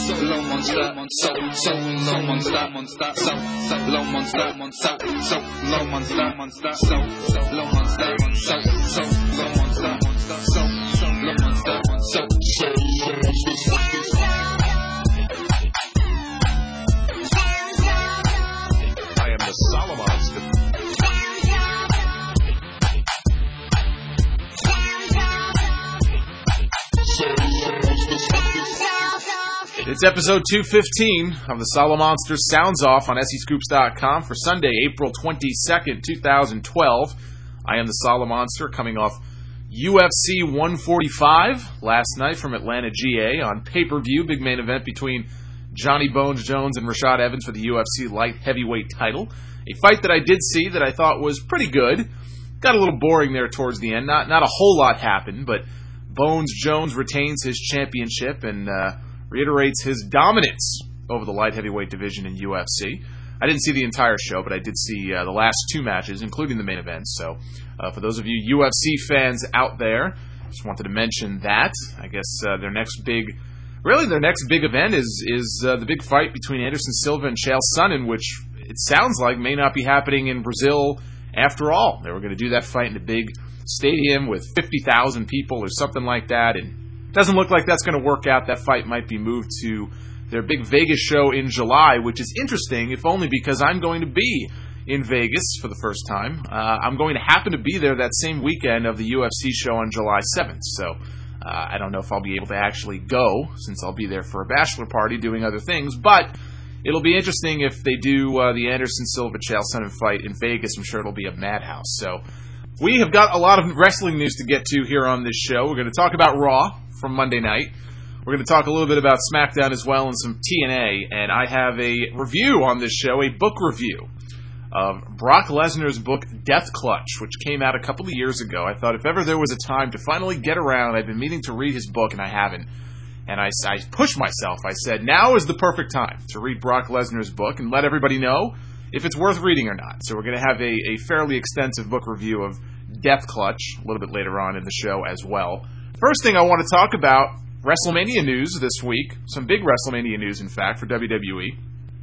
low monster, so low monster, so low monster, so low monster, so low monster, so low monster, so low monster, so I am the Solomonster. It's episode 215 of the Solomonster Sounds Off on SEScoops.com for Sunday, April 22nd, 2012. I am the Solomonster coming off UFC 145 last night from Atlanta, GA on pay-per-view, big main event between Johnny Bones Jones and Rashad Evans for the UFC light heavyweight title. A fight that I did see that I thought was pretty good. Got a little boring there towards the end. Not a whole lot happened, but Bones Jones retains his championship and reiterates his dominance over the light heavyweight division in UFC. I didn't see the entire show, but I did see the last two matches, including the main event. So for those of you UFC fans out there, just wanted to mention that. I guess their next big event is the big fight between Anderson Silva and Chael Sonnen, which it sounds like may not be happening in Brazil after all. They were going to do that fight in a big stadium with 50,000 people or something like that, and doesn't look like that's going to work out. That fight might be moved to their big Vegas show in July, which is interesting, if only because I'm going to be in Vegas for the first time. I'm going to happen to be there that same weekend of the UFC show on July 7th, so I don't know if I'll be able to actually go, since I'll be there for a bachelor party doing other things, but it'll be interesting if they do the Anderson Silva-Chael Sonnen fight in Vegas. I'm sure it'll be a madhouse. So we have got a lot of wrestling news to get to here on this show. We're going to talk about Raw from Monday night. We're going to talk a little bit about SmackDown as well and some TNA. And I have a review on this show, a book review of Brock Lesnar's book, Death Clutch, which came out a couple of years ago. I thought if ever there was a time to finally get around, I've been meaning to read his book and I haven't. And I pushed myself. I said, now is the perfect time to read Brock Lesnar's book and let everybody know if it's worth reading or not. So we're going to have a fairly extensive book review of Death Clutch a little bit later on in the show as well. First thing I want to talk about, WrestleMania news this week. Some big WrestleMania news, in fact, for WWE.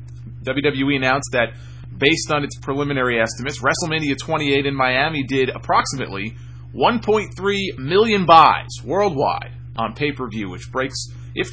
WWE announced that, based on its preliminary estimates, WrestleMania 28 in Miami did approximately 1.3 million buys worldwide on pay-per-view, which breaks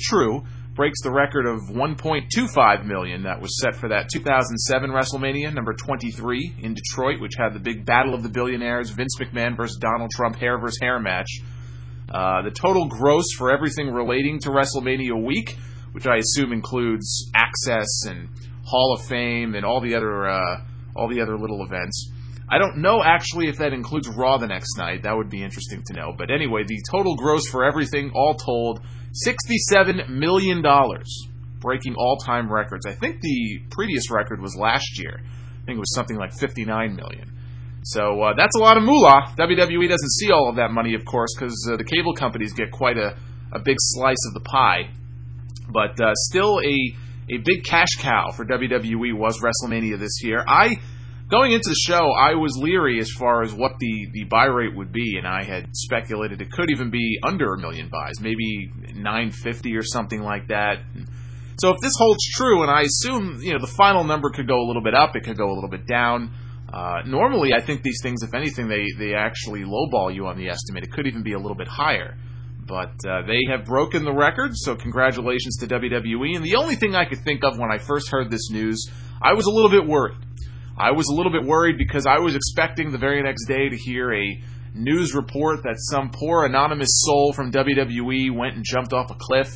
the record of 1.25 million that was set for that 2007 WrestleMania, number 23 in Detroit, which had the big Battle of the Billionaires, Vince McMahon versus Donald Trump, hair versus hair match. The total gross for everything relating to WrestleMania week, which I assume includes Access and Hall of Fame and all the other little events. I don't know actually if that includes Raw the next night. That would be interesting to know. But anyway, the total gross for everything, all told, $67 million, breaking all-time records. I think the previous record was last year. I think it was something like $59 million. So that's a lot of moolah. WWE doesn't see all of that money, of course, because the cable companies get quite a big slice of the pie. But still a big cash cow for WWE was WrestleMania this year. Going into the show, I was leery as far as what the buy rate would be, and I had speculated it could even be under 1 million buys, maybe 950 or something like that. So if this holds true, and I assume the final number could go a little bit up, it could go a little bit down. Normally, I think these things, if anything, they actually lowball you on the estimate. It could even be a little bit higher. But they have broken the record, so congratulations to WWE. And the only thing I could think of when I first heard this news, I was a little bit worried. I was a little bit worried because I was expecting the very next day to hear a news report that some poor anonymous soul from WWE went and jumped off a cliff,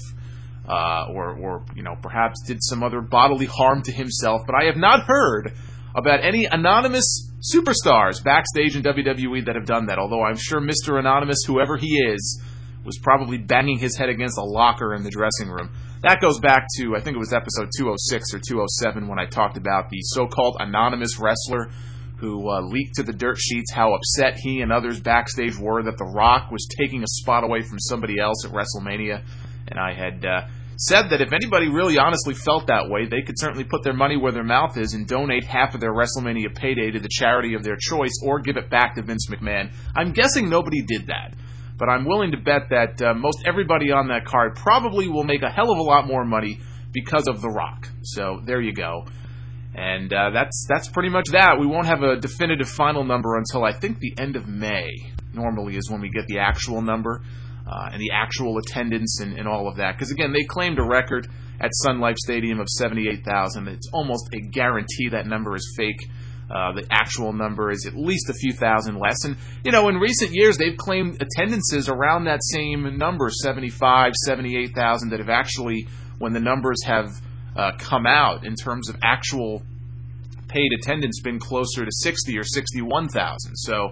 or perhaps did some other bodily harm to himself. But I have not heard about any anonymous superstars backstage in WWE that have done that, although I'm sure Mr. Anonymous, whoever he is, was probably banging his head against a locker in the dressing room. That goes back to, I think it was episode 206 or 207 when I talked about the so-called anonymous wrestler who leaked to the dirt sheets how upset he and others backstage were that The Rock was taking a spot away from somebody else at WrestleMania. And I had said that if anybody really honestly felt that way, they could certainly put their money where their mouth is and donate half of their WrestleMania payday to the charity of their choice or give it back to Vince McMahon. I'm guessing nobody did that. But I'm willing to bet that most everybody on that card probably will make a hell of a lot more money because of The Rock. So there you go. And that's pretty much that. We won't have a definitive final number until I think the end of May. Normally is when we get the actual number and the actual attendance and all of that. Because again, they claimed a record at Sun Life Stadium of 78,000. It's almost a guarantee that number is fake. The actual number is at least a few thousand less. And, in recent years, they've claimed attendances around that same number, 75, 78,000, that have actually, when the numbers have come out in terms of actual paid attendance, been closer to 60 or 61,000. So,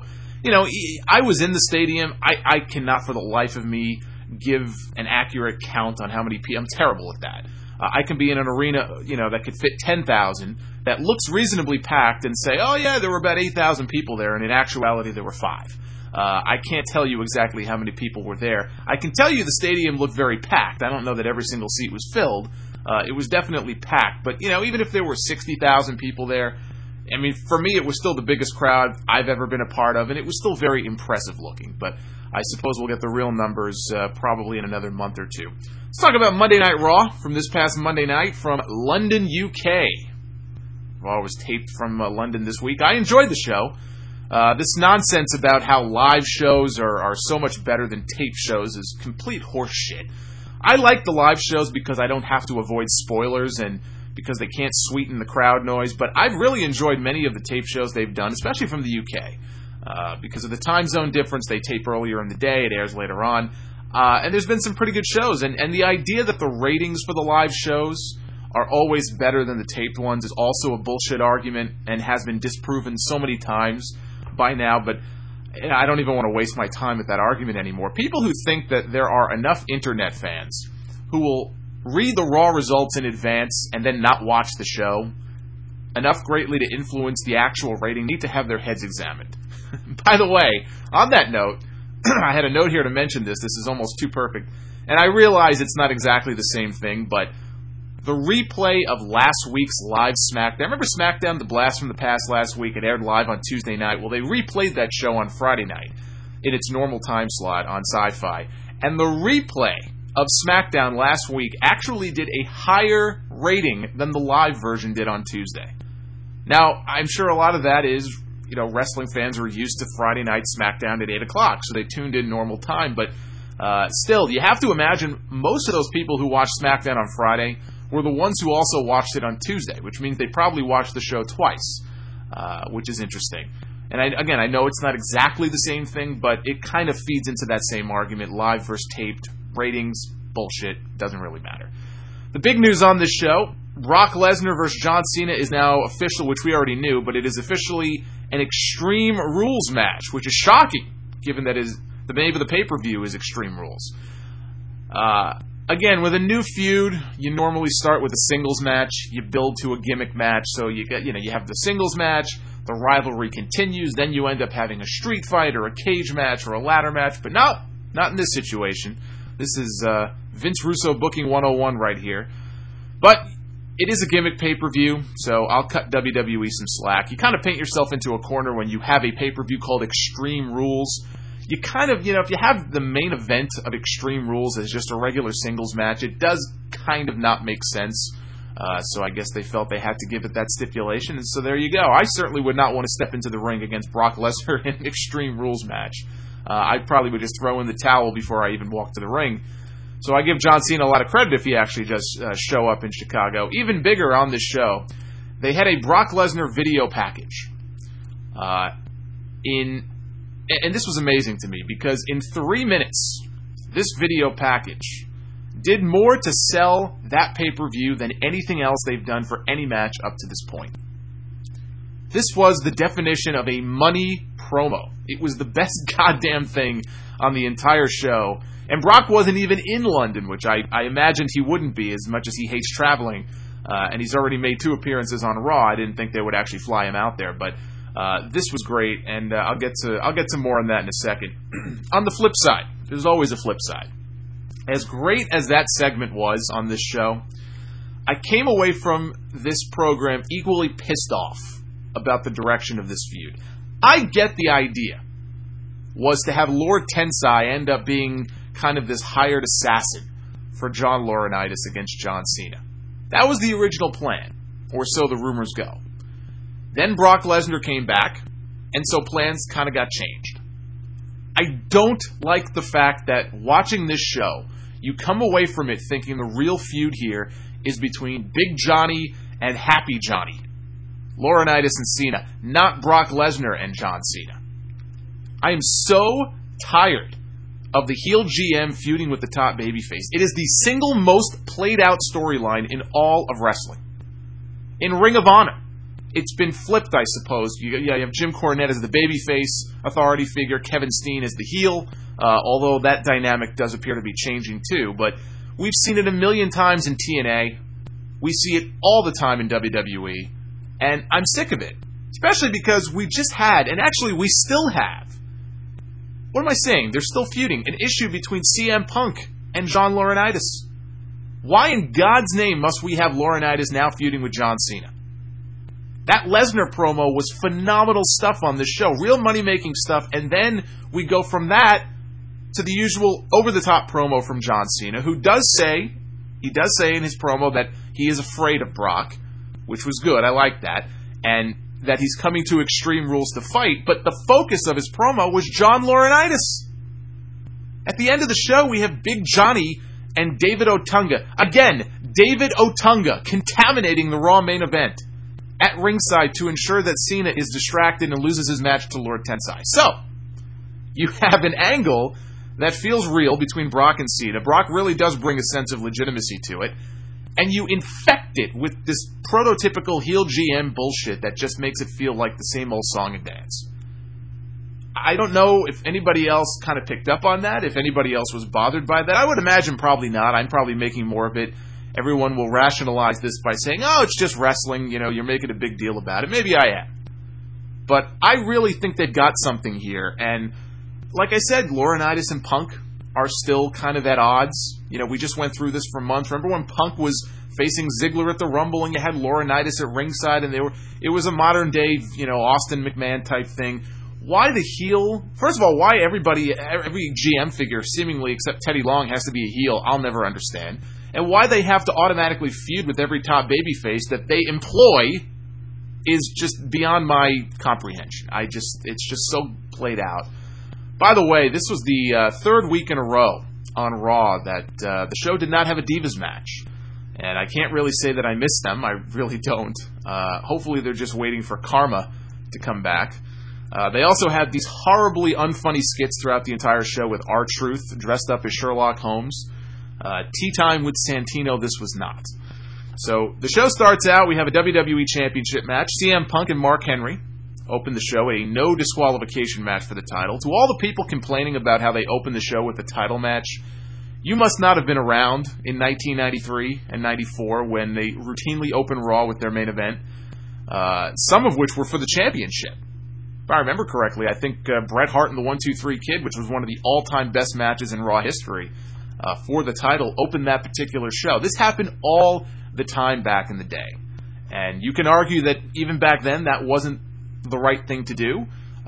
I was in the stadium. I cannot for the life of me give an accurate count on how many people. I'm terrible at that. I can be in an arena, that could fit 10,000 that looks reasonably packed and say, oh yeah, there were about 8,000 people there, and in actuality there were 5. I can't tell you exactly how many people were there. I can tell you the stadium looked very packed. I don't know that every single seat was filled. It was definitely packed. But, even if there were 60,000 people there, I mean, for me, it was still the biggest crowd I've ever been a part of, and it was still very impressive looking. But I suppose we'll get the real numbers probably in another month or two. Let's talk about Monday Night Raw from this past Monday night from London, UK. Raw was taped from London this week. I enjoyed the show. This nonsense about how live shows are so much better than tape shows is complete horse shit. I like the live shows because I don't have to avoid spoilers and because they can't sweeten the crowd noise, but I've really enjoyed many of the tape shows they've done, especially from the UK. Because of the time zone difference, they tape earlier in the day, it airs later on. And there's been some pretty good shows, and the idea that the ratings for the live shows are always better than the taped ones is also a bullshit argument and has been disproven so many times by now, but I don't even want to waste my time with that argument anymore. People who think that there are enough internet fans who will read the Raw results in advance and then not watch the show enough greatly to influence the actual rating need to have their heads examined. By the way, on that note, I had a note here to mention this. This is almost too perfect. And I realize it's not exactly the same thing, but the replay of last week's live SmackDown. Remember SmackDown, the Blast from the Past last week? It aired live on Tuesday night. Well, they replayed that show on Friday night in its normal time slot on Sci-Fi. And the replay of SmackDown last week actually did a higher rating than the live version did on Tuesday. Now, I'm sure a lot of that is, wrestling fans are used to Friday night SmackDown at 8 o'clock, so they tuned in normal time. But still, you have to imagine most of those people who watched SmackDown on Friday were the ones who also watched it on Tuesday, which means they probably watched the show twice, which is interesting. And I know it's not exactly the same thing, but it kind of feeds into that same argument. Live versus taped, ratings, bullshit, doesn't really matter. The big news on this show, Brock Lesnar versus John Cena is now official, which we already knew, but it is officially an Extreme Rules match, which is shocking, given that the name of the pay-per-view is Extreme Rules. Again, with a new feud, you normally start with a singles match, you build to a gimmick match, so you have the singles match, the rivalry continues, then you end up having a street fight or a cage match or a ladder match, but not in this situation. This is Vince Russo booking 101 right here. But it is a gimmick pay-per-view, so I'll cut WWE some slack. You kind of paint yourself into a corner when you have a pay-per-view called Extreme Rules. You kind of, if you have the main event of Extreme Rules as just a regular singles match, it does kind of not make sense. So I guess they felt they had to give it that stipulation, and so there you go. I certainly would not want to step into the ring against Brock Lesnar in an Extreme Rules match. I probably would just throw in the towel before I even walk to the ring. So I give John Cena a lot of credit if he actually does show up in Chicago. Even bigger on this show, they had a Brock Lesnar video package. And this was amazing to me because in 3 minutes, this video package did more to sell that pay-per-view than anything else they've done for any match up to this point. This was the definition of a money promo. It was the best goddamn thing on the entire show. And Brock wasn't even in London, which I imagined he wouldn't be as much as he hates traveling. And he's already made 2 appearances on Raw. I didn't think they would actually fly him out there. But this was great, and I'll get to more on that in a second. On the flip side, there's always a flip side. As great as that segment was on this show, I came away from this program equally pissed off about the direction of this feud. I get the idea was to have Lord Tensai end up being kind of this hired assassin for John Laurinaitis against John Cena. That was the original plan, or so the rumors go. Then Brock Lesnar came back, and so plans kind of got changed. I don't like the fact that watching this show, you come away from it thinking the real feud here is between Big Johnny and Happy Johnny, Laurinaitis and Cena, not Brock Lesnar and John Cena. I am so tired of the heel GM feuding with the top babyface. It is the single most played out storyline in all of wrestling. In Ring of Honor, it's been flipped, I suppose. You have Jim Cornette as the babyface authority figure, Kevin Steen as the heel, although that dynamic does appear to be changing too. But we've seen it a million times in TNA. We see it all the time in WWE. And I'm sick of it. Especially because we just had, and actually we still have, what am I saying? They're still feuding. An issue between CM Punk and John Laurinaitis. Why in God's name must we have Laurinaitis now feuding with John Cena? That Lesnar promo was phenomenal stuff on this show. Real money-making stuff. And then we go from that to the usual over-the-top promo from John Cena, who does say in his promo that he is afraid of Brock, which was good. I like that. And that he's coming to Extreme Rules to fight, but the focus of his promo was John Laurinaitis. At the end of the show, we have Big Johnny and David Otunga. Again, David Otunga contaminating the Raw main event at ringside to ensure that Cena is distracted and loses his match to Lord Tensai. So, you have an angle that feels real between Brock and Cena. Brock really does bring a sense of legitimacy to it. And you infect it with this prototypical heel GM bullshit that just makes it feel like the same old song and dance. I don't know if anybody else kind of picked up on that, if anybody else was bothered by that. I would imagine probably not. I'm probably making more of it. Everyone will rationalize this by saying, oh, it's just wrestling, you're making a big deal about it. Maybe I am. But I really think they've got something here. And like I said, Laurinaitis and Punk are still kind of at odds. We just went through this for months. Remember when Punk was facing Ziggler at the Rumble and you had Laurinaitis at ringside and it was a modern day, Austin McMahon type thing. Why the heel? First of all, why every GM figure seemingly except Teddy Long has to be a heel, I'll never understand. And why they have to automatically feud with every top babyface that they employ is just beyond my comprehension. It's just so played out. By the way, this was the third week in a row on Raw that the show did not have a Divas match. And I can't really say that I missed them. I really don't. Hopefully they're just waiting for Karma to come back. They also had these horribly unfunny skits throughout the entire show with R-Truth dressed up as Sherlock Holmes. Tea Time with Santino, this was not. So the show starts out, we have a WWE Championship match. CM Punk and Mark Henry open the show, a no disqualification match for the title. To all the people complaining about how they opened the show with a title match, you must not have been around in 1993 and 94 when they routinely opened Raw with their main event, some of which were for the championship. If I remember correctly, I think Bret Hart and the 1-2-3 Kid, which was one of the all-time best matches in Raw history for the title, opened that particular show. This happened all the time back in the day. And you can argue that even back then that wasn't the right thing to do.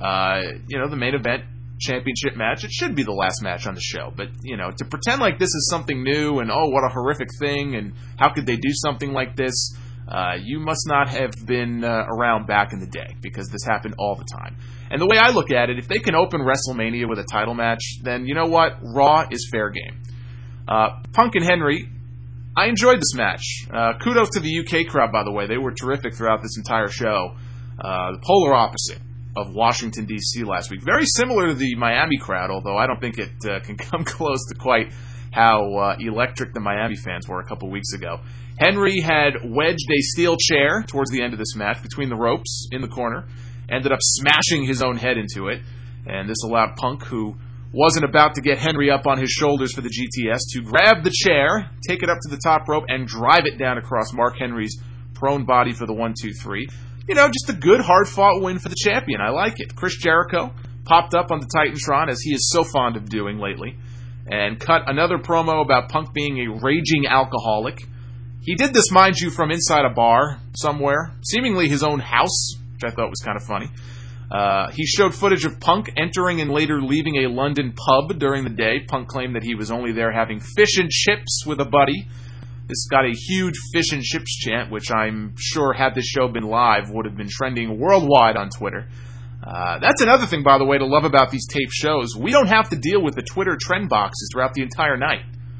The main event championship match, it should be the last match on the show. But, to pretend like this is something new and, oh, what a horrific thing and how could they do something like this, you must not have been around back in the day because this happened all the time. And the way I look at it, if they can open WrestleMania with a title match, then you know what? Raw is fair game. Punk and Henry, I enjoyed this match. Kudos to the UK crowd, by the way. They were terrific throughout this entire show. The polar opposite of Washington, D.C. last week. Very similar to the Miami crowd, although I don't think it can come close to quite how electric the Miami fans were a couple weeks ago. Henry had wedged a steel chair towards the end of this match between the ropes in the corner, ended up smashing his own head into it, and this allowed Punk, who wasn't about to get Henry up on his shoulders for the GTS, to grab the chair, take it up to the top rope, and drive it down across Mark Henry's prone body for the 1-2-3. Just a good, hard-fought win for the champion. I like it. Chris Jericho popped up on the Titantron, as he is so fond of doing lately, and cut another promo about Punk being a raging alcoholic. He did this, mind you, from inside a bar somewhere, seemingly his own house, which I thought was kind of funny. He showed footage of Punk entering and later leaving a London pub during the day. Punk claimed that he was only there having fish and chips with a buddy. This got a huge fish and chips chant, which I'm sure, had this show been live, would have been trending worldwide on Twitter. That's another thing, by the way, to love about these tape shows. We don't have to deal with the Twitter trend boxes throughout the entire night.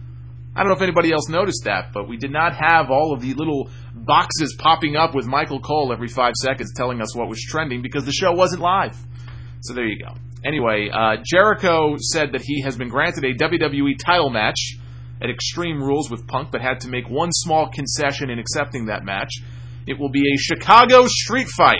I don't know if anybody else noticed that, but we did not have all of the little boxes popping up with Michael Cole every 5 seconds telling us what was trending because the show wasn't live. So there you go. Anyway, Jericho said that he has been granted a WWE title match at Extreme Rules with Punk, but had to make one small concession in accepting that match. It will be a Chicago street fight.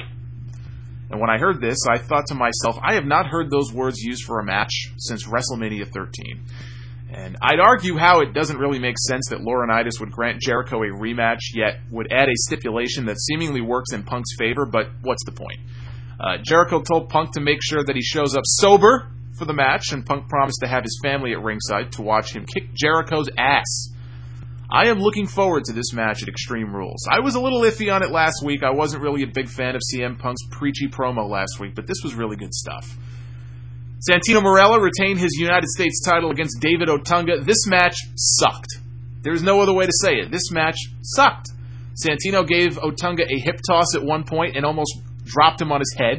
And when I heard this, I thought to myself, I have not heard those words used for a match since WrestleMania 13. And I'd argue how it doesn't really make sense that Laurinaitis would grant Jericho a rematch, yet would add a stipulation that seemingly works in Punk's favor, but what's the point? Jericho told Punk to make sure that he shows up sober for the match, and Punk promised to have his family at ringside to watch him kick Jericho's ass. I am looking forward to this match at Extreme Rules. I was a little iffy on it last week. I wasn't really a big fan of CM Punk's preachy promo last week, but this was really good stuff. Santino Marella retained his United States title against David Otunga. This match sucked. There's no other way to say it. This match sucked. Santino gave Otunga a hip toss at one point and almost dropped him on his head.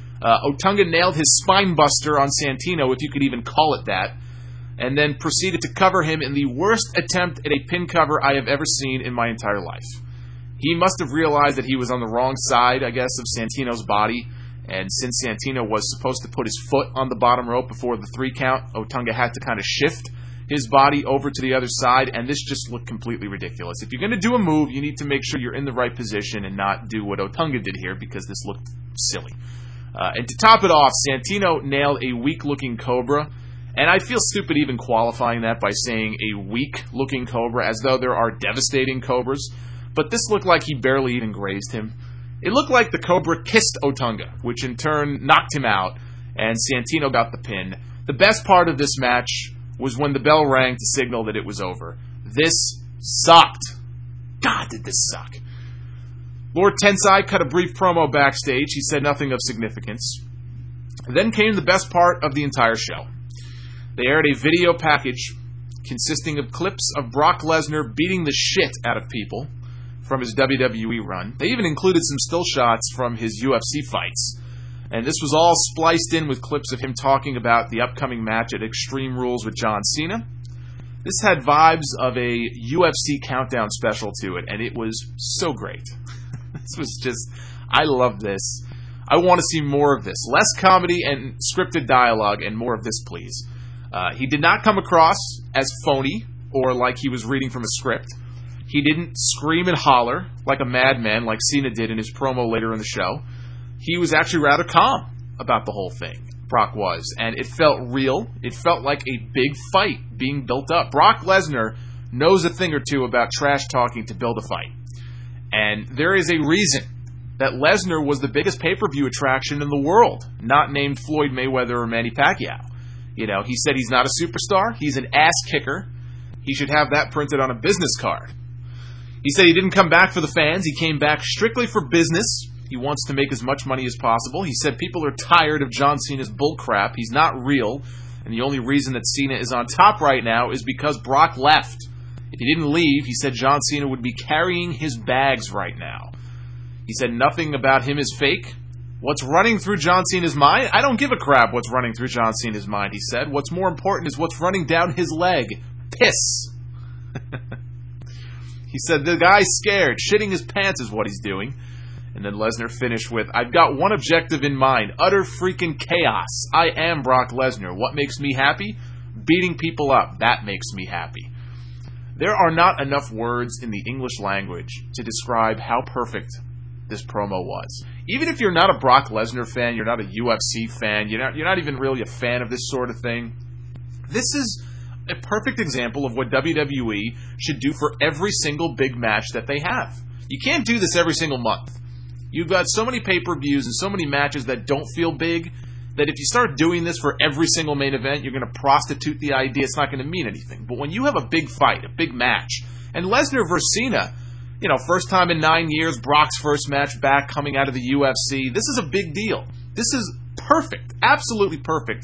Otunga nailed his spine buster on Santino, if you could even call it that, and then proceeded to cover him in the worst attempt at a pin cover I have ever seen in my entire life. He must have realized that he was on the wrong side, I guess, of Santino's body, and since Santino was supposed to put his foot on the bottom rope before the 3 count, Otunga had to kind of shift his body over to the other side, and this just looked completely ridiculous. If you're going to do a move, you need to make sure you're in the right position and not do what Otunga did here, because this looked silly. And to top it off, Santino nailed a weak-looking Cobra, and I feel stupid even qualifying that by saying a weak-looking Cobra, as though there are devastating Cobras, but this looked like he barely even grazed him. It looked like the Cobra kissed Otunga, which in turn knocked him out, and Santino got the pin. The best part of this match was when the bell rang to signal that it was over. This sucked. God, did this suck. Lord Tensai cut a brief promo backstage. He said nothing of significance. Then came the best part of the entire show. They aired a video package consisting of clips of Brock Lesnar beating the shit out of people from his WWE run. They even included some still shots from his UFC fights. And this was all spliced in with clips of him talking about the upcoming match at Extreme Rules with John Cena. This had vibes of a UFC countdown special to it, and it was so great. This was just, I love this. I want to see more of this. Less comedy and scripted dialogue and more of this, please. He did not come across as phony or like he was reading from a script. He didn't scream and holler like a madman like Cena did in his promo later in the show. He was actually rather calm about the whole thing, Brock was, and it felt real. It felt like a big fight being built up. Brock Lesnar knows a thing or two about trash talking to build a fight. And there is a reason that Lesnar was the biggest pay-per-view attraction in the world, not named Floyd Mayweather or Manny Pacquiao. You know, he said he's not a superstar. He's an ass kicker. He should have that printed on a business card. He said he didn't come back for the fans. He came back strictly for business. He wants to make as much money as possible. He said people are tired of John Cena's bullcrap. He's not real. And the only reason that Cena is on top right now is because Brock left. If he didn't leave, he said John Cena would be carrying his bags right now. He said nothing about him is fake. What's running through John Cena's mind? I don't give a crap what's running through John Cena's mind, he said. What's more important is what's running down his leg. Piss. He said the guy's scared. Shitting his pants is what he's doing. And then Lesnar finished with, I've got one objective in mind. Utter freaking chaos. I am Brock Lesnar. What makes me happy? Beating people up. That makes me happy. There are not enough words in the English language to describe how perfect this promo was. Even if you're not a Brock Lesnar fan, you're not a UFC fan, you're not even really a fan of this sort of thing, this is a perfect example of what WWE should do for every single big match that they have. You can't do this every single month. You've got so many pay-per-views and so many matches that don't feel big that if you start doing this for every single main event, you're going to prostitute the idea. It's not going to mean anything. But when you have a big fight, a big match, and Lesnar versus Cena, you know, first time in 9 years, Brock's first match back coming out of the UFC, this is a big deal. This is perfect, absolutely perfect.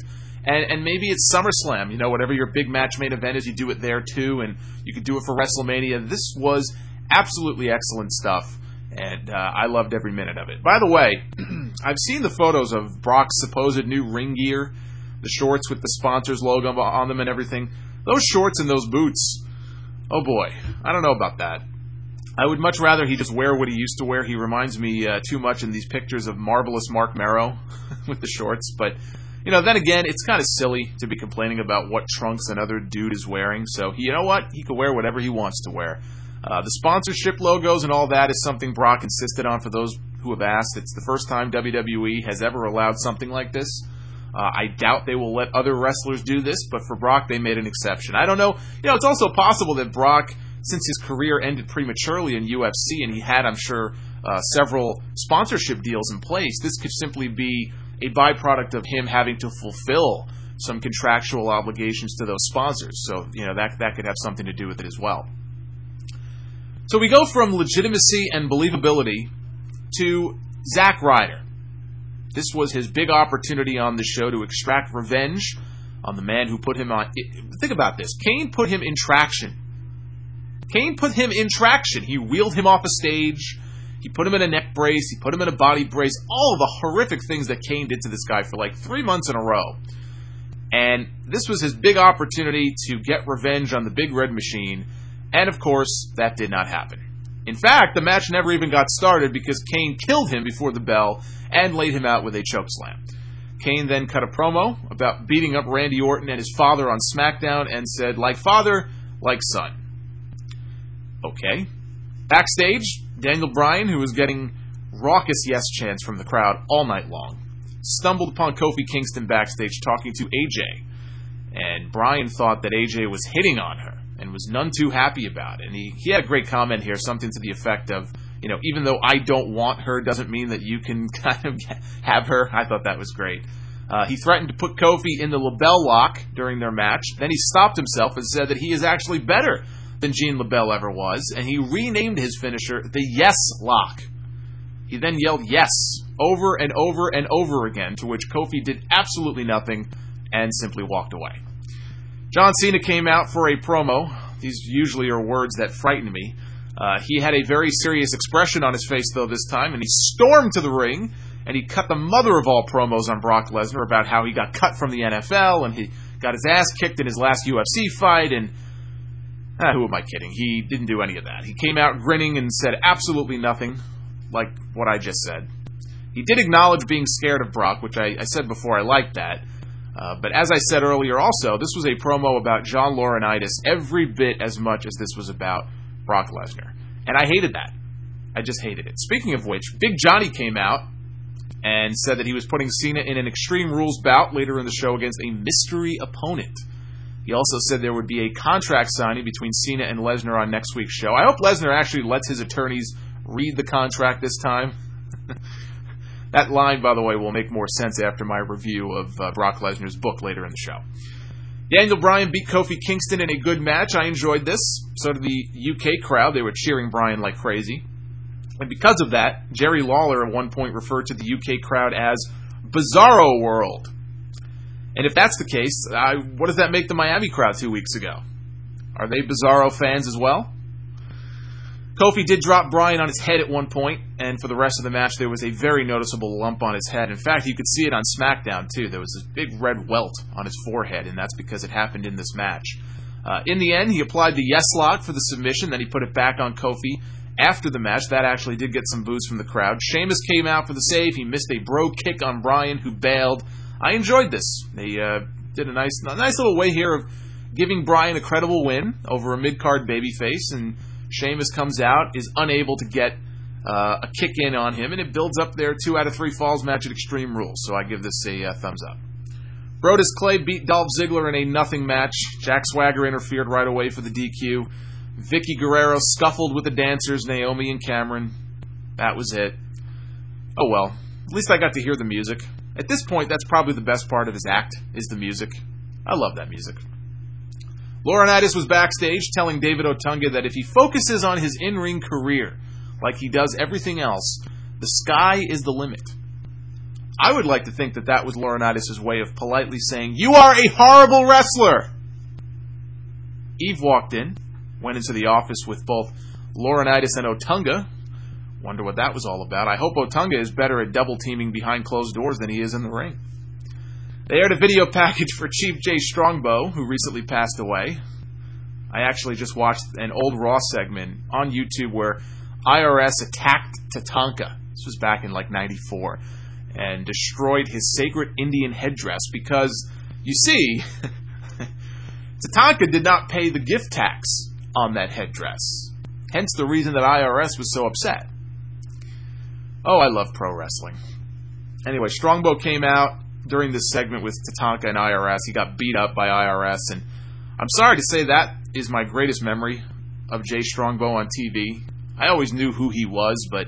And maybe it's SummerSlam, you know, whatever your big match main event is, you do it there too, and you could do it for WrestleMania. This was absolutely excellent stuff, and I loved every minute of it. By the way, I've seen the photos of Brock's supposed new ring gear, the shorts with the sponsors logo on them and everything. Those shorts and those boots, oh boy, I don't know about that. I would much rather he just wear what he used to wear. He reminds me too much in these pictures of Marvelous Mark Marrow with the shorts, but you know, then again, it's kind of silly to be complaining about what trunks another dude is wearing. So, you know what? He can wear whatever he wants to wear. The sponsorship logos and all that is something Brock insisted on for those who have asked. It's the first time WWE has ever allowed something like this. I doubt they will let other wrestlers do this, but for Brock, they made an exception. I don't know. You know, it's also possible that Brock, since his career ended prematurely in UFC and he had, I'm sure, several sponsorship deals in place, this could simply be a byproduct of him having to fulfill some contractual obligations to those sponsors. So, you know, that could have something to do with it as well. So we go from legitimacy and believability to Zack Ryder. This was his big opportunity on the show to extract revenge on the man who put him on. Think about this. Kane put him in traction. He wheeled him off a stage. He put him in a neck brace. He put him in a body brace. All of the horrific things that Kane did to this guy for like 3 months in a row. And this was his big opportunity to get revenge on the Big Red Machine. And, of course, that did not happen. In fact, the match never even got started because Kane killed him before the bell and laid him out with a chokeslam. Kane then cut a promo about beating up Randy Orton and his father on SmackDown and said, like father, like son. Okay. Backstage, Daniel Bryan, who was getting raucous yes chants from the crowd all night long, stumbled upon Kofi Kingston backstage talking to AJ. And Bryan thought that AJ was hitting on her and was none too happy about it. And he had a great comment here, something to the effect of, you know, even though I don't want her doesn't mean that you can kind of have her. I thought that was great. He threatened to put Kofi in the LaBelle lock during their match. Then he stopped himself and said that he is actually better than Gene LaBelle ever was, and he renamed his finisher the Yes Lock. He then yelled yes over and over and over again, to which Kofi did absolutely nothing and simply walked away. John Cena came out for a promo. These usually are words that frighten me. He had a very serious expression on his face, though, this time, and he stormed to the ring, and he cut the mother of all promos on Brock Lesnar about how he got cut from the NFL, and he got his ass kicked in his last UFC fight, and who am I kidding? He didn't do any of that. He came out grinning and said absolutely nothing, like what I just said. He did acknowledge being scared of Brock, which I said before I liked that. But as I said earlier also, this was a promo about John Laurinaitis every bit as much as this was about Brock Lesnar. And I hated that. I just hated it. Speaking of which, Big Johnny came out and said that he was putting Cena in an Extreme Rules bout later in the show against a mystery opponent. He also said there would be a contract signing between Cena and Lesnar on next week's show. I hope Lesnar actually lets his attorneys read the contract this time. That line, by the way, will make more sense after my review of Brock Lesnar's book later in the show. Daniel Bryan beat Kofi Kingston in a good match. I enjoyed this. So did the UK crowd. They were cheering Bryan like crazy. And because of that, Jerry Lawler at one point referred to the UK crowd as Bizarro World. And if that's the case, what does that make the Miami crowd 2 weeks ago? Are they Bizarro fans as well? Kofi did drop Bryan on his head at one point, and for the rest of the match, there was a very noticeable lump on his head. In fact, you could see it on SmackDown, too. There was this big red welt on his forehead, and that's because it happened in this match. In the end, he applied the yes lock for the submission, then he put it back on Kofi. After the match, that actually did get some boos from the crowd. Sheamus came out for the save. He missed a bro kick on Bryan, who bailed. I enjoyed this. They did a nice little way here of giving Bryan a credible win over a mid-card babyface, and Sheamus comes out, is unable to get a kick in on him, and it builds up their 2 out of 3 falls match at Extreme Rules, so I give this a thumbs up. Brodus Clay beat Dolph Ziggler in a nothing match. Jack Swagger interfered right away for the DQ. Vicky Guerrero scuffled with the dancers, Naomi and Cameron. That was it. Oh well, at least I got to hear the music. At this point, that's probably the best part of his act, is the music. I love that music. Laurinaitis was backstage telling David Otunga that if he focuses on his in-ring career like he does everything else, the sky is the limit. I would like to think that that was Laurinaitis' way of politely saying, "You are a horrible wrestler!" Eve walked in, went into the office with both Laurinaitis and Otunga. Wonder what that was all about. I hope Otunga is better at double-teaming behind closed doors than he is in the ring. They aired a video package for Chief Jay Strongbow, who recently passed away. I actually just watched an old Raw segment on YouTube where IRS attacked Tatanka. This was back in like 94. And destroyed his sacred Indian headdress because, you see, Tatanka did not pay the gift tax on that headdress. Hence the reason that IRS was so upset. Oh, I love pro wrestling. Anyway, Strongbow came out during this segment with Tatanka and IRS. He got beat up by IRS, and I'm sorry to say that is my greatest memory of Jay Strongbow on TV. I always knew who he was, but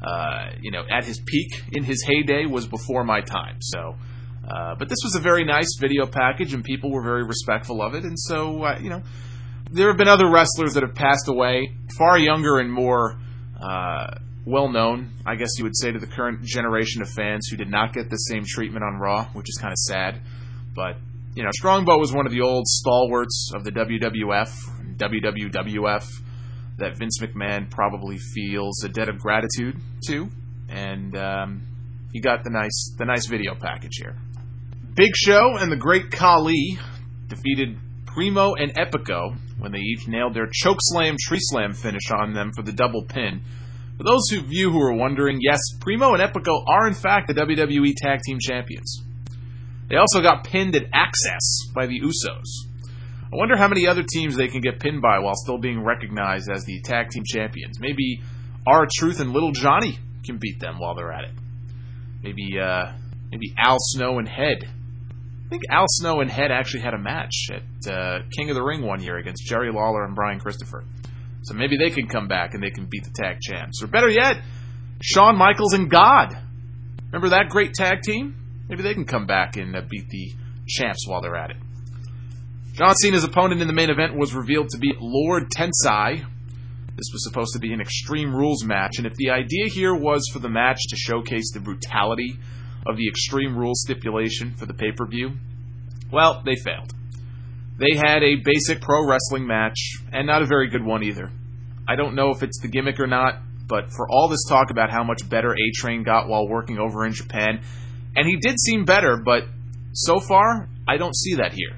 at his peak in his heyday was before my time. So, but this was a very nice video package, and people were very respectful of it. And so, there have been other wrestlers that have passed away, far younger and more well-known, I guess you would say, to the current generation of fans who did not get the same treatment on Raw, which is kind of sad. But, Strongbow was one of the old stalwarts of the WWF, WWF, that Vince McMahon probably feels a debt of gratitude to, and he got the nice video package here. Big Show and the Great Khali defeated Primo and Epico when they each nailed their chokeslam tree slam finish on them for the double pin. For those of you who are wondering, yes, Primo and Epico are in fact the WWE Tag Team Champions. They also got pinned at Access by the Usos. I wonder how many other teams they can get pinned by while still being recognized as the Tag Team Champions. Maybe R-Truth and Little Johnny can beat them while they're at it. Maybe Al Snow and Head. I think Al Snow and Head actually had a match at King of the Ring one year against Jerry Lawler and Brian Christopher. So maybe they can come back and they can beat the tag champs. Or better yet, Shawn Michaels and God. Remember that great tag team? Maybe they can come back and beat the champs while they're at it. John Cena's opponent in the main event was revealed to be Lord Tensai. This was supposed to be an Extreme Rules match, and if the idea here was for the match to showcase the brutality of the Extreme Rules stipulation for the pay-per-view, well, they failed. They had a basic pro wrestling match, and not a very good one either. I don't know if it's the gimmick or not, but for all this talk about how much better A-Train got while working over in Japan, and he did seem better, but so far, I don't see that here.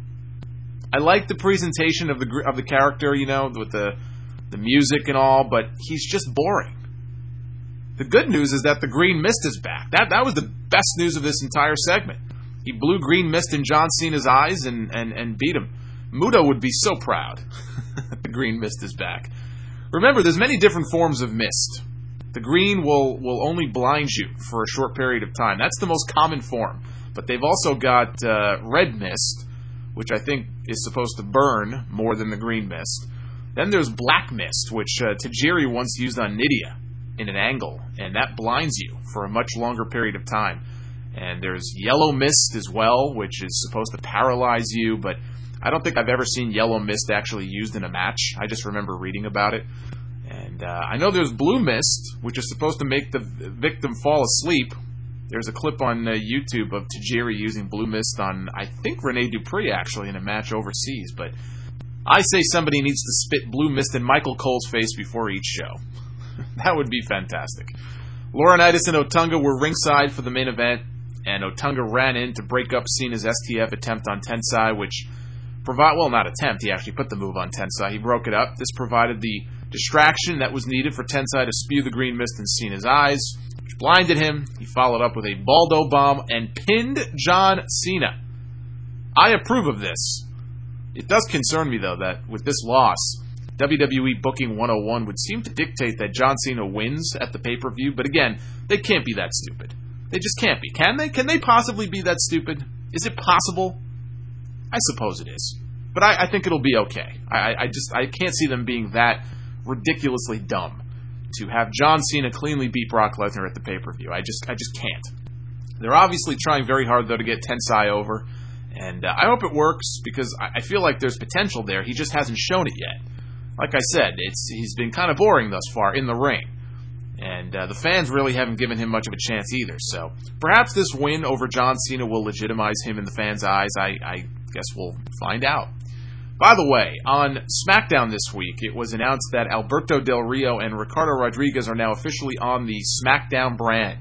I like the presentation of the character, with the music and all, but he's just boring. The good news is that the Green Mist is back. That was the best news of this entire segment. He blew green mist in John Cena's eyes and beat him. Muto would be so proud that the Green Mist is back. Remember, there's many different forms of mist. The green will only blind you for a short period of time. That's the most common form. But they've also got red mist, which I think is supposed to burn more than the green mist. Then there's black mist, which Tajiri once used on Nydia in an angle, and that blinds you for a much longer period of time. And there's yellow mist as well, which is supposed to paralyze you, but I don't think I've ever seen yellow mist actually used in a match. I just remember reading about it. And I know there's blue mist, which is supposed to make the victim fall asleep. There's a clip on YouTube of Tajiri using blue mist on, I think, Rene Dupree, actually, in a match overseas. But I say somebody needs to spit blue mist in Michael Cole's face before each show. That would be fantastic. Laurinaitis and Otunga were ringside for the main event, and Otunga ran in to break up Cena's STF attempt on Tensai, which not attempt, he actually put the move on Tensai. He broke it up. This provided the distraction that was needed for Tensai to spew the green mist in Cena's eyes, which blinded him. He followed up with a Baldo bomb and pinned John Cena. I approve of this. It does concern me, though, that with this loss, WWE Booking 101 would seem to dictate that John Cena wins at the pay-per-view, but again, they can't be that stupid. They just can't be. Can they? Can they possibly be that stupid? Is it possible? I suppose it is. But I think it'll be okay. I can't see them being that ridiculously dumb to have John Cena cleanly beat Brock Lesnar at the pay-per-view. I just can't. They're obviously trying very hard, though, to get Tensai over, and I hope it works because I feel like there's potential there. He just hasn't shown it yet. Like I said, he's been kind of boring thus far in the ring. And the fans really haven't given him much of a chance either. So perhaps this win over John Cena will legitimize him in the fans' eyes. I guess we'll find out. By the way, on SmackDown this week, it was announced that Alberto Del Rio and Ricardo Rodriguez are now officially on the SmackDown brand.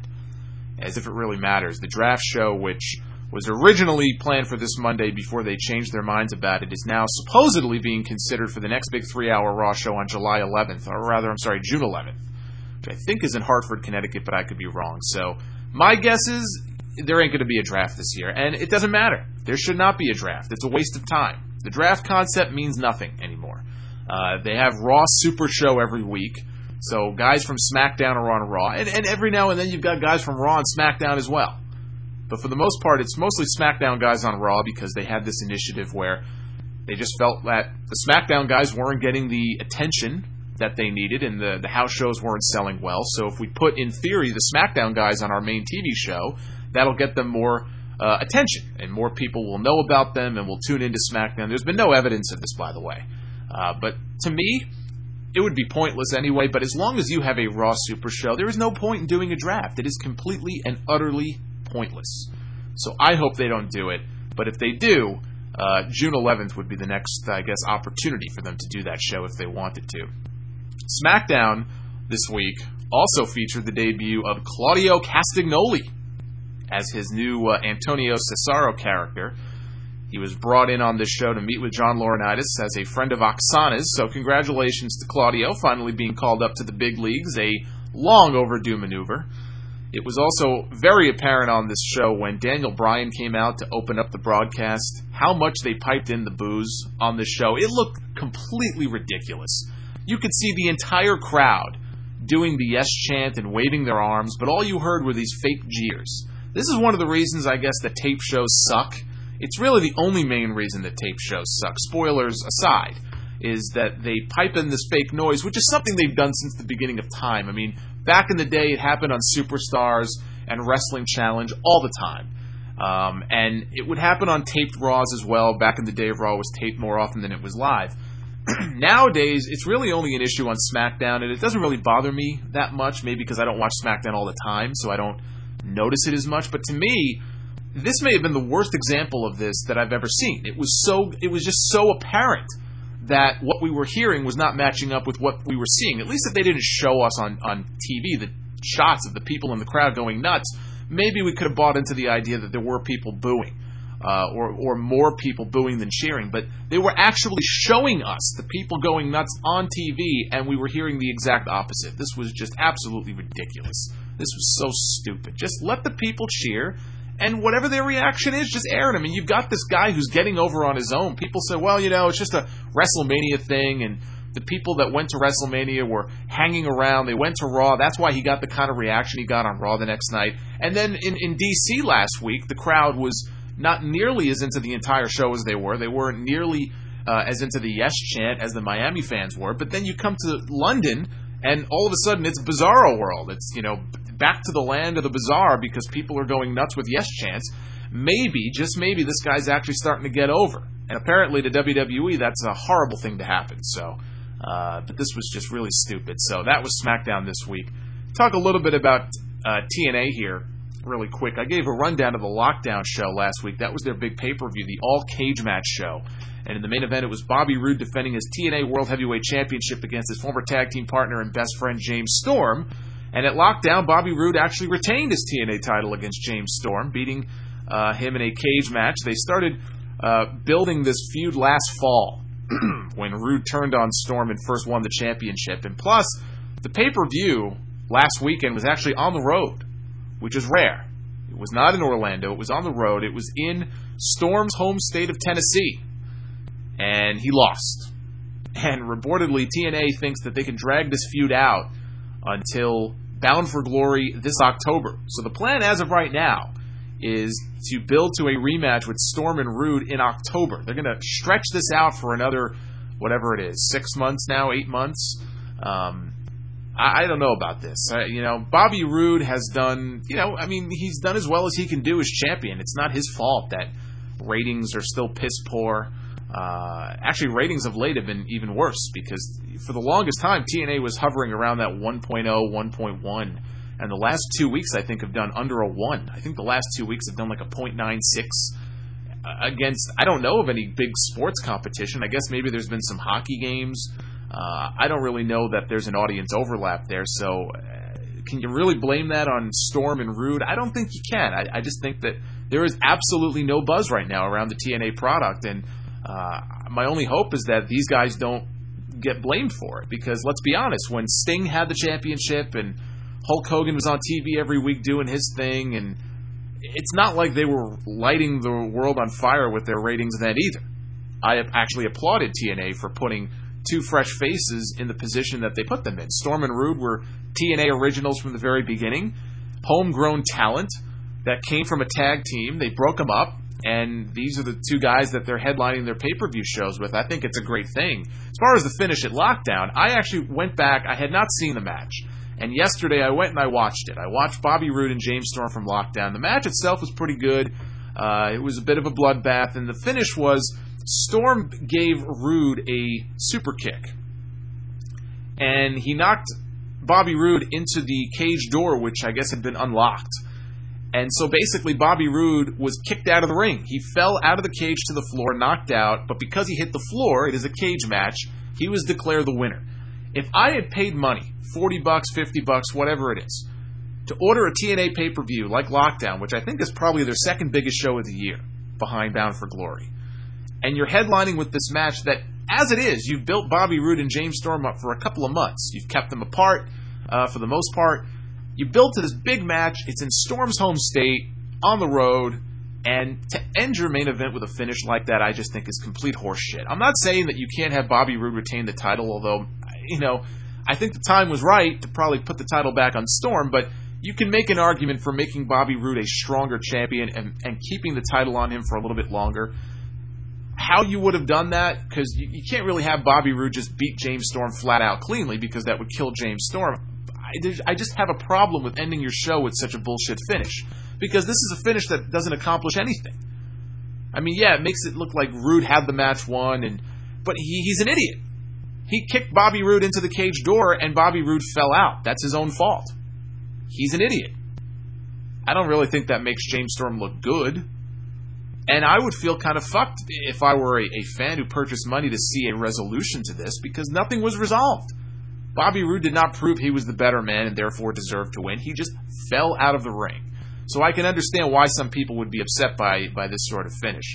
As if it really matters. The draft show, which was originally planned for this Monday before they changed their minds about it, is now supposedly being considered for the next big 3-hour Raw show on July 11th, or rather, June 11th, which I think is in Hartford, Connecticut, but I could be wrong. So my guess is there ain't going to be a draft this year, and it doesn't matter. There should not be a draft. It's a waste of time. The draft concept means nothing anymore. They have Raw Super Show every week, so guys from SmackDown are on Raw, and every now and then you've got guys from Raw and SmackDown as well. But for the most part, it's mostly SmackDown guys on Raw because they had this initiative where they just felt that the SmackDown guys weren't getting the attention that they needed, and the house shows weren't selling well. So if we put, in theory, the SmackDown guys on our main TV show, that'll get them more attention, and more people will know about them and will tune into SmackDown. There's been no evidence of this, by the way. But to me, it would be pointless anyway, but as long as you have a Raw Super Show, there is no point in doing a draft. It is completely and utterly pointless. So I hope they don't do it, but if they do, June 11th would be the next, opportunity for them to do that show if they wanted to. SmackDown this week also featured the debut of Claudio Castagnoli as his new Antonio Cesaro character. He was brought in on this show to meet with John Laurinaitis as a friend of Oksana's, so congratulations to Claudio finally being called up to the big leagues, a long overdue maneuver. It was also very apparent on this show when Daniel Bryan came out to open up the broadcast how much they piped in the booze on this show. It looked completely ridiculous. You could see the entire crowd doing the yes chant and waving their arms, but all you heard were these fake jeers. This is one of the reasons, I guess, that tape shows suck. It's really the only main reason that tape shows suck, spoilers aside, is that they pipe in this fake noise, which is something they've done since the beginning of time. I mean, back in the day, it happened on Superstars and Wrestling Challenge all the time. And it would happen on taped Raws as well. Back in the day, Raw was taped more often than it was live. Nowadays, it's really only an issue on SmackDown, and it doesn't really bother me that much, maybe because I don't watch SmackDown all the time, so I don't notice it as much. But to me, this may have been the worst example of this that I've ever seen. It was just so apparent that what we were hearing was not matching up with what we were seeing. At least if they didn't show us on TV the shots of the people in the crowd going nuts, maybe we could have bought into the idea that there were people booing, or more people booing than cheering. But they were actually showing us the people going nuts on TV, and we were hearing the exact opposite. This was just absolutely ridiculous. This was so stupid. Just let the people cheer, and whatever their reaction is, just air it. I mean, you've got this guy who's getting over on his own. People say, well, it's just a WrestleMania thing, and the people that went to WrestleMania were hanging around. They went to Raw. That's why he got the kind of reaction he got on Raw the next night. And then in D.C. last week, the crowd was not nearly as into the entire show as they were. They weren't nearly as into the yes chant as the Miami fans were. But then you come to London, and all of a sudden it's Bizarro World. It's, back to the land of the bizarre because people are going nuts with yes chants. Maybe, just maybe, this guy's actually starting to get over. And apparently to WWE, that's a horrible thing to happen. So, but this was just really stupid. So that was SmackDown this week. Talk a little bit about TNA here really quick. I gave a rundown of the Lockdown show last week. That was their big pay-per-view, the all-cage match show. And in the main event, it was Bobby Roode defending his TNA World Heavyweight Championship against his former tag team partner and best friend, James Storm. And at Lockdown, Bobby Roode actually retained his TNA title against James Storm, beating him in a cage match. They started building this feud last fall when Roode turned on Storm and first won the championship. And plus, the pay-per-view last weekend was actually on the road, which is rare. It was not in Orlando. It was on the road. It was in Storm's home state of Tennessee. And he lost. And reportedly, TNA thinks that they can drag this feud out until Bound for Glory this October. So the plan as of right now is to build to a rematch with Storm and Roode in October. They're going to stretch this out for another, whatever it is, 6 months now, 8 months. I don't know about this. Bobby Roode has done, he's done as well as he can do as champion. It's not his fault that ratings are still piss poor. Actually, ratings of late have been even worse because for the longest time, TNA was hovering around that 1.0, 1.1. And the last 2 weeks, I think, have done under a 1. I think the last 2 weeks have done like a 0.96 against, I don't know of any big sports competition. I guess maybe there's been some hockey games. I don't really know that there's an audience overlap there. So can you really blame that on Storm and Rude? I don't think you can. I just think that there is absolutely no buzz right now around the TNA product. And my only hope is that these guys don't get blamed for it. Because let's be honest, when Sting had the championship and Hulk Hogan was on TV every week doing his thing, and it's not like they were lighting the world on fire with their ratings then either. I actually applauded TNA for putting two fresh faces in the position that they put them in. Storm and Rude were TNA originals from the very beginning, homegrown talent that came from a tag team. They broke them up, and these are the two guys that they're headlining their pay-per-view shows with. I think it's a great thing. As far as the finish at Lockdown, I actually went back. I had not seen the match. And yesterday I went and I watched it. I watched Bobby Roode and James Storm from Lockdown. The match itself was pretty good. It was a bit of a bloodbath. And the finish was Storm gave Roode a super kick. And he knocked Bobby Roode into the cage door, which I guess had been unlocked. And so basically Bobby Roode was kicked out of the ring. He fell out of the cage to the floor, knocked out. But because he hit the floor, it is a cage match, he was declared the winner. If I had paid money, $40, $50, whatever it is, to order a TNA pay-per-view like Lockdown, which I think is probably their second biggest show of the year, behind Bound for Glory, and you're headlining with this match that, as it is, you've built Bobby Roode and James Storm up for a couple of months. You've kept them apart for the most part. You built to this big match. It's in Storm's home state, on the road, and to end your main event with a finish like that, I just think is complete horseshit. I'm not saying that you can't have Bobby Roode retain the title, although, I think the time was right to probably put the title back on Storm, but you can make an argument for making Bobby Roode a stronger champion and keeping the title on him for a little bit longer. How you would have done that, because you can't really have Bobby Roode just beat James Storm flat out cleanly, because that would kill James Storm. I just have a problem with ending your show with such a bullshit finish, because this is a finish that doesn't accomplish anything. I mean, yeah, it makes it look like Roode had the match won, but he's an idiot. He kicked Bobby Roode into the cage door, and Bobby Roode fell out. That's his own fault. He's an idiot. I don't really think that makes James Storm look good. And I would feel kind of fucked if I were a fan who purchased money to see a resolution to this, because nothing was resolved. Bobby Roode did not prove he was the better man and therefore deserved to win. He just fell out of the ring. So I can understand why some people would be upset by this sort of finish.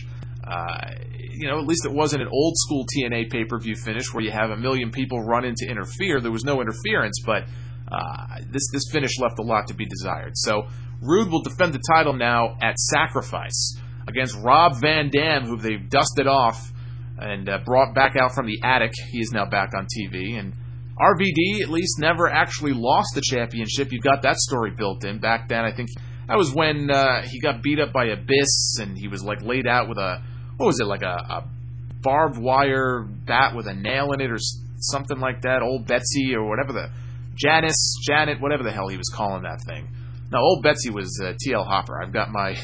At least it wasn't an old school TNA pay-per-view finish where you have a million people run in to interfere. There was no interference, but this finish left a lot to be desired. So Roode will defend the title now at Sacrifice against Rob Van Dam, who they've dusted off and brought back out from the attic. He is now back on TV. And RVD, at least, never actually lost the championship. You've got that story built in. Back then, I think that was when he got beat up by Abyss, and he was laid out with a barbed wire bat with a nail in it or something like that. Old Betsy or whatever Janet, whatever the hell he was calling that thing. No, Old Betsy was T.L. Hopper. I've got my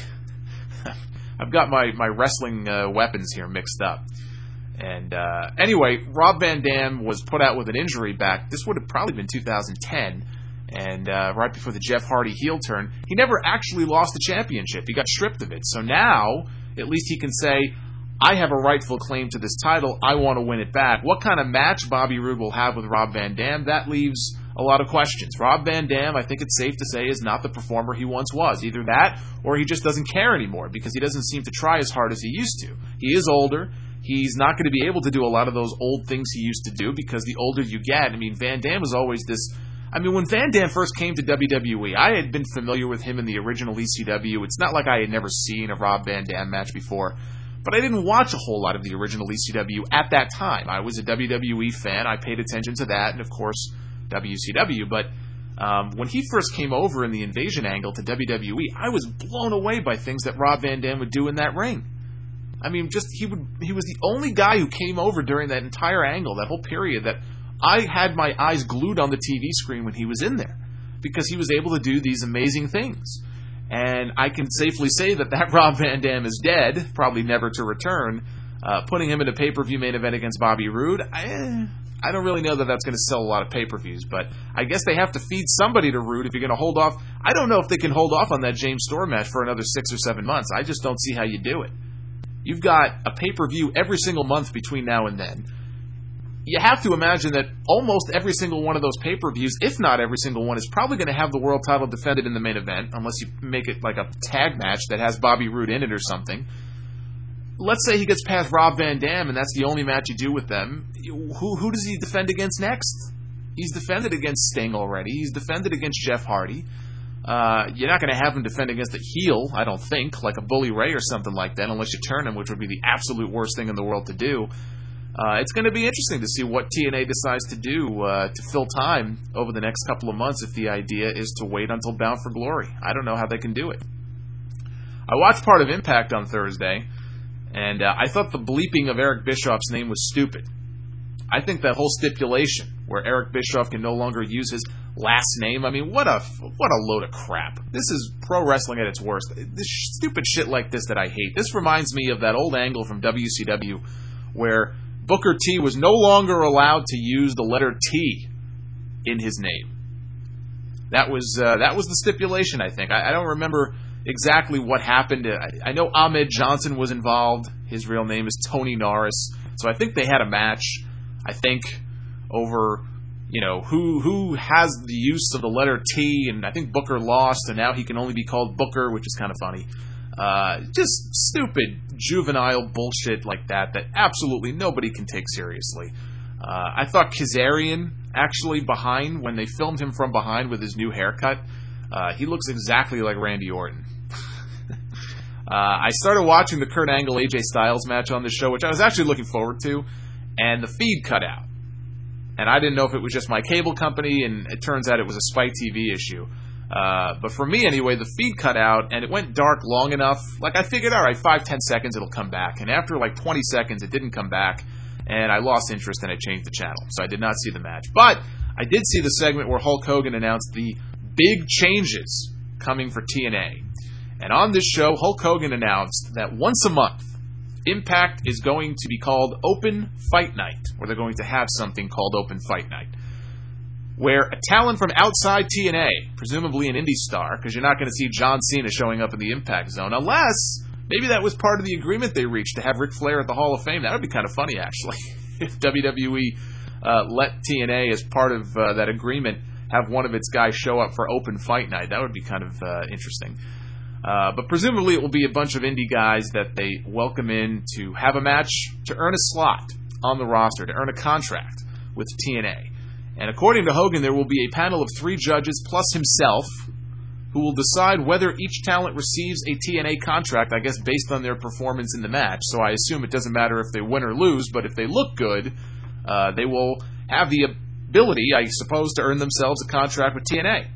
wrestling weapons here mixed up. And anyway, Rob Van Dam was put out with an injury back. This would have probably been 2010. And right before the Jeff Hardy heel turn, he never actually lost the championship. He got stripped of it. So now, at least he can say, I have a rightful claim to this title. I want to win it back. What kind of match Bobby Roode will have with Rob Van Dam, that leaves a lot of questions. Rob Van Dam, I think it's safe to say, is not the performer he once was. Either that, or he just doesn't care anymore because he doesn't seem to try as hard as he used to. He is older. He's not going to be able to do a lot of those old things he used to do because the older you get, Van Dam was always this... when Van Dam first came to WWE, I had been familiar with him in the original ECW. It's not like I had never seen a Rob Van Dam match before, but I didn't watch a whole lot of the original ECW at that time. I was a WWE fan. I paid attention to that, and of course, WCW. But when he first came over in the Invasion angle to WWE, I was blown away by things that Rob Van Dam would do in that ring. He was the only guy who came over during that entire angle, that whole period, that I had my eyes glued on the TV screen when he was in there because he was able to do these amazing things. And I can safely say that Rob Van Dam is dead, probably never to return. putting him in a pay-per-view main event against Bobby Roode, I don't really know that that's going to sell a lot of pay-per-views, but I guess they have to feed somebody to Roode if you're going to hold off. I don't know if they can hold off on that James Storm match for another 6 or 7 months. I just don't see how you do it. You've got a pay-per-view every single month between now and then. You have to imagine that almost every single one of those pay-per-views, if not every single one, is probably going to have the world title defended in the main event, unless you make it like a tag match that has Bobby Roode in it or something. Let's say he gets past Rob Van Dam, and that's the only match you do with them. Who does he defend against next? He's defended against Sting already. He's defended against Jeff Hardy. You're not going to have him defend against a heel, I don't think, like a Bully Ray or something like that, unless you turn him, which would be the absolute worst thing in the world to do. It's going to be interesting to see what TNA decides to do to fill time over the next couple of months if the idea is to wait until Bound for Glory. I don't know how they can do it. I watched part of Impact on Thursday, and I thought the bleeping of Eric Bischoff's name was stupid. I think that whole stipulation where Eric Bischoff can no longer use his last name, I mean, what a load of crap. This is pro wrestling at its worst. This stupid shit like this that I hate. This reminds me of that old angle from WCW where Booker T was no longer allowed to use the letter T in his name. That was the stipulation, I think. I don't remember exactly what happened. I know Ahmed Johnson was involved. His real name is Tony Norris. So I think they had a match, I think, over, who has the use of the letter T, and I think Booker lost, and now he can only be called Booker, which is kind of funny. Just stupid, juvenile bullshit like that absolutely nobody can take seriously. I thought Kazarian, actually, when they filmed him from behind with his new haircut, he looks exactly like Randy Orton. I started watching the Kurt Angle AJ Styles match on the show, which I was actually looking forward to, and the feed cut out. And I didn't know if it was just my cable company, and it turns out it was a Spike TV issue. But for me, anyway, the feed cut out, and it went dark long enough. Like, I figured, all right, 5-10 seconds, it'll come back. And after, 20 seconds, it didn't come back, and I lost interest, and I changed the channel. So I did not see the match. But I did see the segment where Hulk Hogan announced the big changes coming for TNA. And on this show, Hulk Hogan announced that once a month, Impact is going to be called Open Fight Night, or they're going to have something called Open Fight Night, where a talent from outside TNA, presumably an indie star, because you're not going to see John Cena showing up in the Impact Zone, unless maybe that was part of the agreement they reached to have Ric Flair at the Hall of Fame. That would be kind of funny, actually, if WWE let TNA, as part of that agreement, have one of its guys show up for Open Fight Night. That would be kind of interesting. But presumably it will be a bunch of indie guys that they welcome in to have a match to earn a slot on the roster, to earn a contract with TNA. And according to Hogan, there will be a panel of 3 judges plus himself who will decide whether each talent receives a TNA contract, I guess based on their performance in the match. So I assume it doesn't matter if they win or lose, but if they look good, they will have the ability, I suppose, to earn themselves a contract with TNA.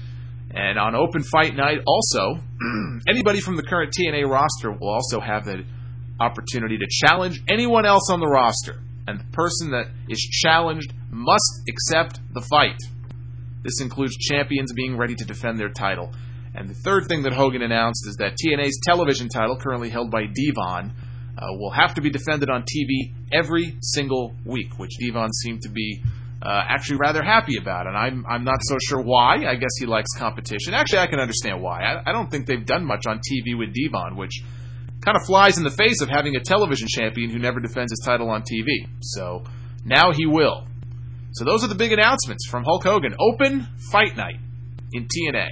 And on Open Fight Night, also, anybody from the current TNA roster will also have the opportunity to challenge anyone else on the roster. And the person that is challenged must accept the fight. This includes champions being ready to defend their title. And the third thing that Hogan announced is that TNA's television title, currently held by Devon, will have to be defended on TV every single week, which Devon seemed to be actually rather happy about, and I'm not so sure why. I guess he likes competition. Actually, I can understand why. I don't think they've done much on TV with Devon, which kind of flies in the face of having a television champion who never defends his title on TV. So now he will. So those are the big announcements from Hulk Hogan. Open Fight Night in TNA.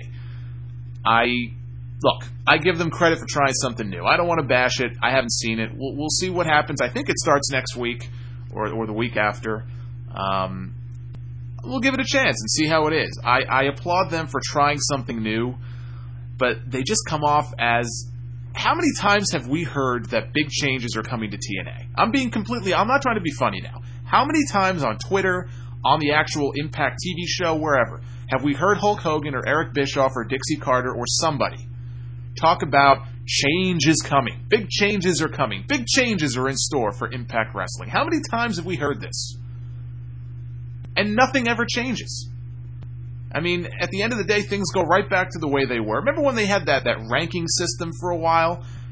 I give them credit for trying something new. I don't want to bash it. I haven't seen it. We'll see what happens. I think it starts next week or the week after. We'll give it a chance and see how it is. I applaud them for trying something new, but they just come off as... How many times have we heard that big changes are coming to TNA? I'm not trying to be funny now. How many times on Twitter, on the actual Impact TV show, wherever, have we heard Hulk Hogan or Eric Bischoff or Dixie Carter or somebody talk about change is coming? Big changes are coming. Big changes are in store for Impact Wrestling. How many times have we heard this? And nothing ever changes. I mean, at the end of the day, things go right back to the way they were. Remember when they had that ranking system for a while?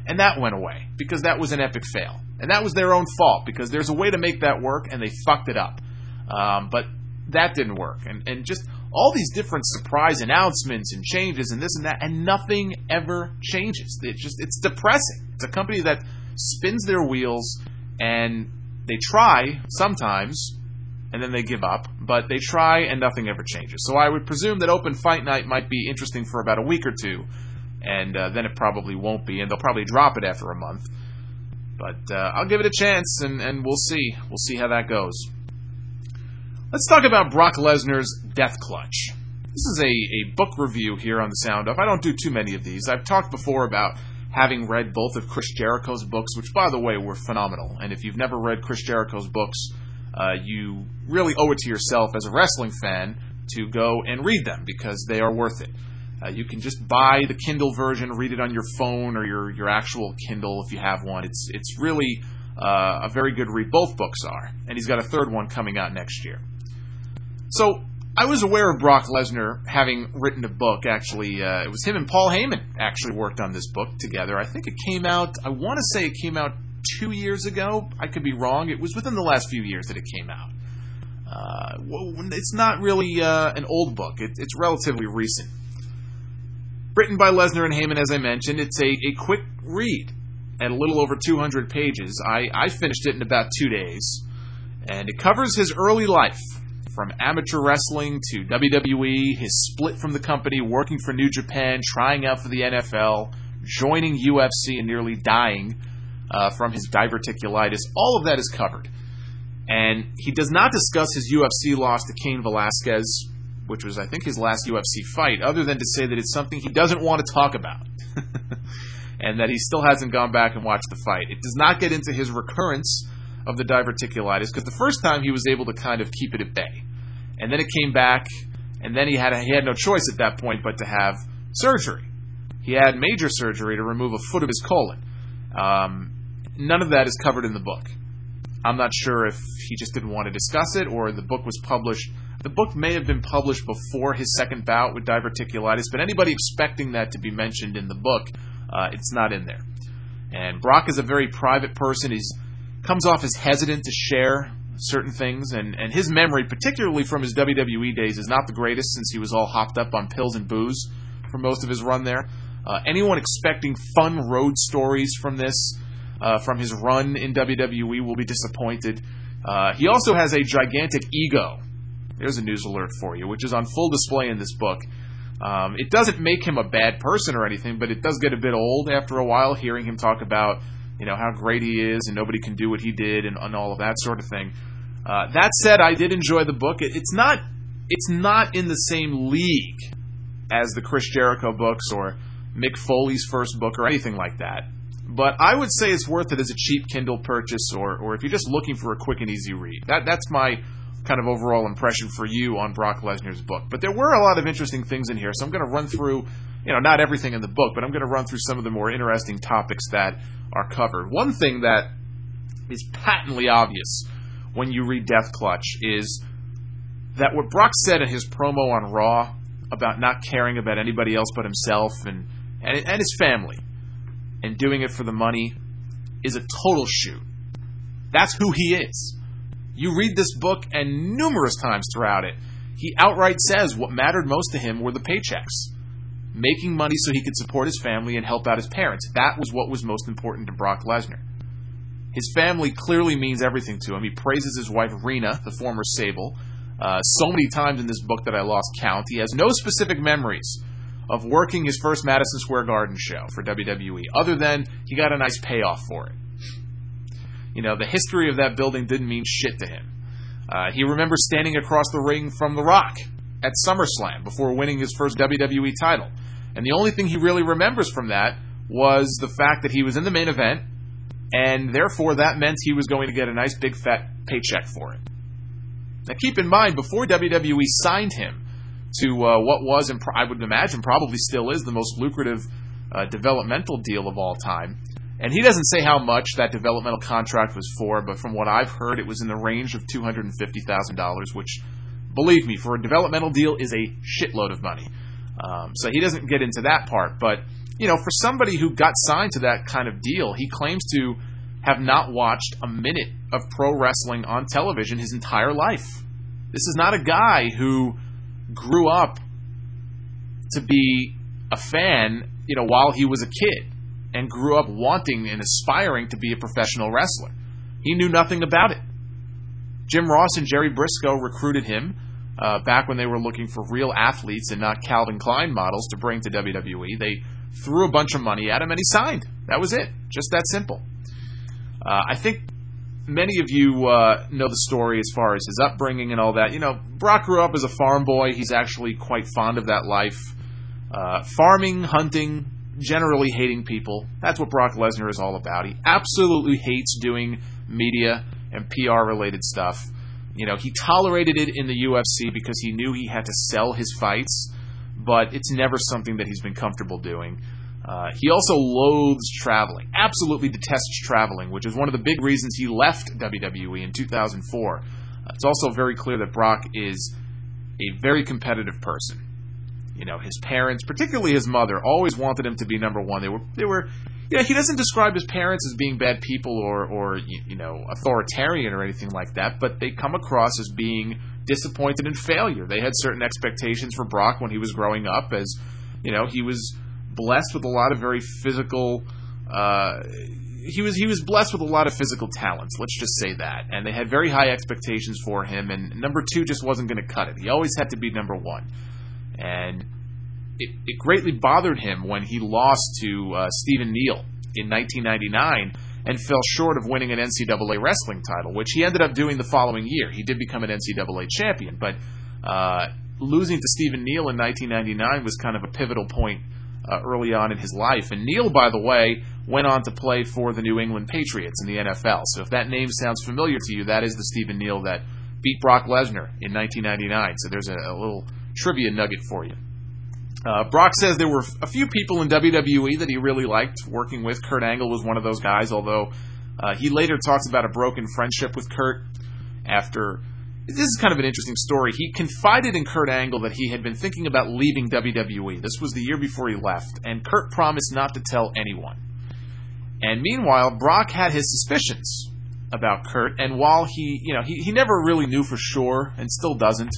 And that went away because that was an epic fail. And that was their own fault because there's a way to make that work and they fucked it up. But that didn't work. And just all these different surprise announcements and changes and this and that, and nothing ever changes. It's depressing. It's a company that spins their wheels and they try sometimes and then they give up, but they try and nothing ever changes. So I would presume that Open Fight Night might be interesting for about a week or two, and then it probably won't be, and they'll probably drop it after a month. But I'll give it a chance, and we'll see. We'll see how that goes. Let's talk about Brock Lesnar's Death Clutch. This is a book review here on the Sound Off. I don't do too many of these. I've talked before about having read both of Chris Jericho's books, which, by the way, were phenomenal. And if you've never read Chris Jericho's books, you really owe it to yourself as a wrestling fan to go and read them because they are worth it. You can just buy the Kindle version, read it on your phone or your actual Kindle if you have one. It's really a very good read. Both books are. And he's got a third one coming out next year. So I was aware of Brock Lesnar having written a book. Actually, it was him and Paul Heyman actually worked on this book together. I think it came out, I want to say it came out 2 years ago. I could be wrong. It was within the last few years that it came out. It's not really an old book. It's relatively recent. Written by Lesnar and Heyman, as I mentioned. It's a quick read at a little over 200 pages. I finished it in about 2 days. And it covers his early life, from amateur wrestling to WWE, his split from the company, working for New Japan, trying out for the NFL, joining UFC and nearly dying from his diverticulitis. All of that is covered. And he does not discuss his UFC loss to Cain Velasquez, which was, I think, his last UFC fight, other than to say that it's something he doesn't want to talk about. And that he still hasn't gone back and watched the fight. It does not get into his recurrence of the diverticulitis, because the first time he was able to kind of keep it at bay. And then it came back, and then he had no choice at that point but to have surgery. He had major surgery to remove a foot of his colon. None of that is covered in the book. I'm not sure if he just didn't want to discuss it, or the book was published. The book may have been published before his second bout with diverticulitis, but anybody expecting that to be mentioned in the book, it's not in there. And Brock is a very private person. He comes off as hesitant to share certain things, and his memory, particularly from his WWE days, is not the greatest since he was all hopped up on pills and booze for most of his run there. Anyone expecting fun road stories from this, from his run in WWE, will be disappointed. He also has a gigantic ego. There's a news alert for you, which is on full display in this book. It doesn't make him a bad person or anything, but it does get a bit old after a while, hearing him talk about, how great he is and nobody can do what he did and all of that sort of thing. That said, I did enjoy the book. It's not in the same league as the Chris Jericho books or Mick Foley's first book or anything like that. But I would say it's worth it as a cheap Kindle purchase or if you're just looking for a quick and easy read. That's my kind of overall impression for you on Brock Lesnar's book. But there were a lot of interesting things in here, so I'm going to run through, not everything in the book, but I'm going to run through some of the more interesting topics that are covered. One thing that is patently obvious when you read Death Clutch is that what Brock said in his promo on Raw about not caring about anybody else but himself and his family and doing it for the money is a total shoot. That's who he is. You read this book, and numerous times throughout it, he outright says what mattered most to him were the paychecks. Making money so he could support his family and help out his parents. That was what was most important to Brock Lesnar. His family clearly means everything to him. He praises his wife, Rena, the former Sable, so many times in this book that I lost count. He has no specific memories of working his first Madison Square Garden show for WWE, other than he got a nice payoff for it. The history of that building didn't mean shit to him. He remembers standing across the ring from The Rock at SummerSlam before winning his first WWE title. And the only thing he really remembers from that was the fact that he was in the main event, and therefore that meant he was going to get a nice big fat paycheck for it. Now keep in mind, before WWE signed him to what was, and I would imagine probably still is, the most lucrative developmental deal of all time, and he doesn't say how much that developmental contract was for, but from what I've heard, it was in the range of $250,000, which, believe me, for a developmental deal is a shitload of money. So he doesn't get into that part, but for somebody who got signed to that kind of deal, he claims to have not watched a minute of pro wrestling on television his entire life. This is not a guy who grew up to be a fan, while he was a kid and grew up wanting and aspiring to be a professional wrestler. He knew nothing about it. Jim Ross and Jerry Briscoe recruited him back when they were looking for real athletes and not Calvin Klein models to bring to WWE. They threw a bunch of money at him and he signed. That was it. Just that simple. I think many of you know the story as far as his upbringing and all that. Brock grew up as a farm boy. He's actually quite fond of that life. Farming, hunting, generally hating people. That's what Brock Lesnar is all about. He absolutely hates doing media and PR-related stuff. He tolerated it in the UFC because he knew he had to sell his fights, but it's never something that he's been comfortable doing. He also loathes traveling, absolutely detests traveling, which is one of the big reasons he left WWE in 2004. It's also very clear that Brock is a very competitive person. His parents, particularly his mother, always wanted him to be number one. They were. He doesn't describe his parents as being bad people or authoritarian or anything like that, but they come across as being disappointed in failure. They had certain expectations for Brock when he was growing up, as he was blessed with a lot of very physical. He was blessed with a lot of physical talents. Let's just say that, and they had very high expectations for him. And number two just wasn't going to cut it. He always had to be number one, and it greatly bothered him when he lost to Stephen Neal in 1999 and fell short of winning an NCAA wrestling title, which he ended up doing the following year. He did become an NCAA champion, but losing to Stephen Neal in 1999 was kind of a pivotal point early on in his life. And Neal, by the way, went on to play for the New England Patriots in the NFL. So if that name sounds familiar to you, that is the Stephen Neal that beat Brock Lesnar in 1999. So there's a little trivia nugget for you. Brock says there were a few people in WWE that he really liked working with. Kurt Angle was one of those guys, although he later talks about a broken friendship with Kurt after. This is kind of an interesting story. He confided in Kurt Angle that he had been thinking about leaving WWE. This was the year before he left, and Kurt promised not to tell anyone. And meanwhile, Brock had his suspicions about Kurt, and while he never really knew for sure, and still doesn't,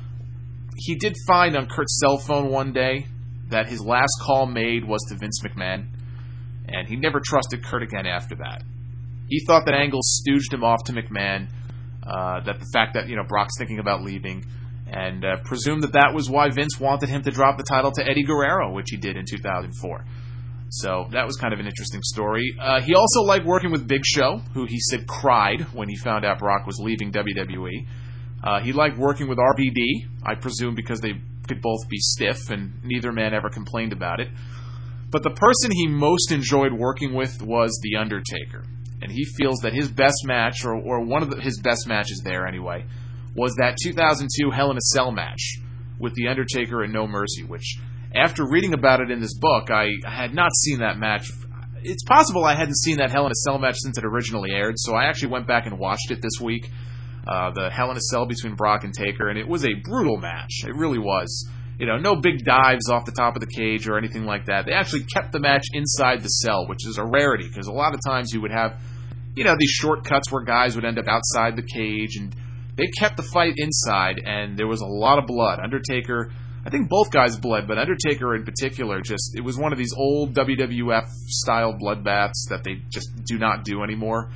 he did find on Kurt's cell phone one day that his last call made was to Vince McMahon, and he never trusted Kurt again after that. He thought that Angle stooged him off to McMahon, that the fact that Brock's thinking about leaving, and presumed that was why Vince wanted him to drop the title to Eddie Guerrero, which he did in 2004. So that was kind of an interesting story. He also liked working with Big Show, who he said cried when he found out Brock was leaving WWE. He liked working with RVD, I presume because they could both be stiff, and neither man ever complained about it. But the person he most enjoyed working with was The Undertaker. And he feels that his best match, or one of his best matches there anyway, was that 2002 Hell in a Cell match with The Undertaker and No Mercy, which, after reading about it in this book, I had not seen that match. It's possible I hadn't seen that Hell in a Cell match since it originally aired, so I actually went back and watched it this week. The Hell in a Cell between Brock and Taker, and it was a brutal match. It really was. No big dives off the top of the cage or anything like that. They actually kept the match inside the cell, which is a rarity, because a lot of times you would have, these shortcuts where guys would end up outside the cage, and they kept the fight inside, and there was a lot of blood. Undertaker, I think both guys bled, but Undertaker in particular, it was one of these old WWF-style bloodbaths that they just do not do anymore.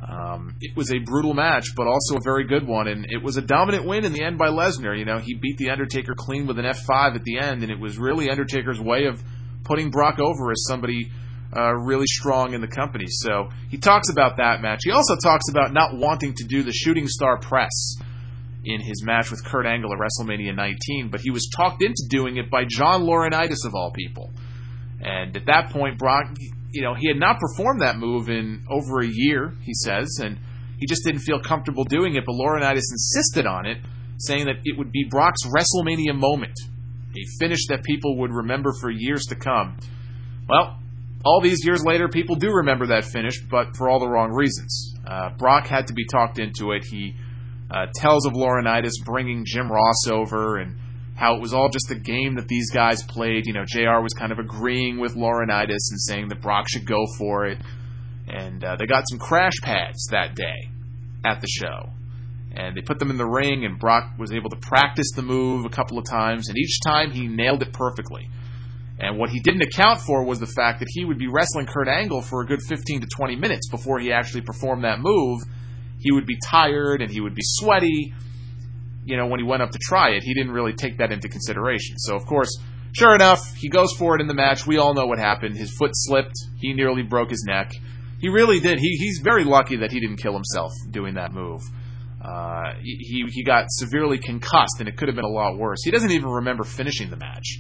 It was a brutal match, but also a very good one, and it was a dominant win in the end by Lesnar. He beat The Undertaker clean with an F5 at the end, and it was really Undertaker's way of putting Brock over as somebody really strong in the company. So he talks about that match. He also talks about not wanting to do the shooting star press in his match with Kurt Angle at WrestleMania 19, but he was talked into doing it by John Laurinaitis of all people. And at that point, Brock, he had not performed that move in over a year, he says, and he just didn't feel comfortable doing it, but Laurinaitis insisted on it, saying that it would be Brock's WrestleMania moment, a finish that people would remember for years to come. Well, all these years later, people do remember that finish, but for all the wrong reasons. Brock had to be talked into it. He tells of Laurinaitis bringing Jim Ross over, and how it was all just a game that these guys played. You know, JR was kind of agreeing with Laurinaitis and saying that Brock should go for it. And they got some crash pads that day at the show. And they put them in the ring, and Brock was able to practice the move a couple of times, and each time he nailed it perfectly. And what he didn't account for was the fact that he would be wrestling Kurt Angle for a good 15 to 20 minutes before he actually performed that move. He would be tired, and he would be sweaty. You know, when he went up to try it, he didn't really take that into consideration. So, of course, sure enough, he goes for it in the match. We all know what happened. His foot slipped. He nearly broke his neck. He really did. He's very lucky that he didn't kill himself doing that move. He got severely concussed, and it could have been a lot worse. He doesn't even remember finishing the match,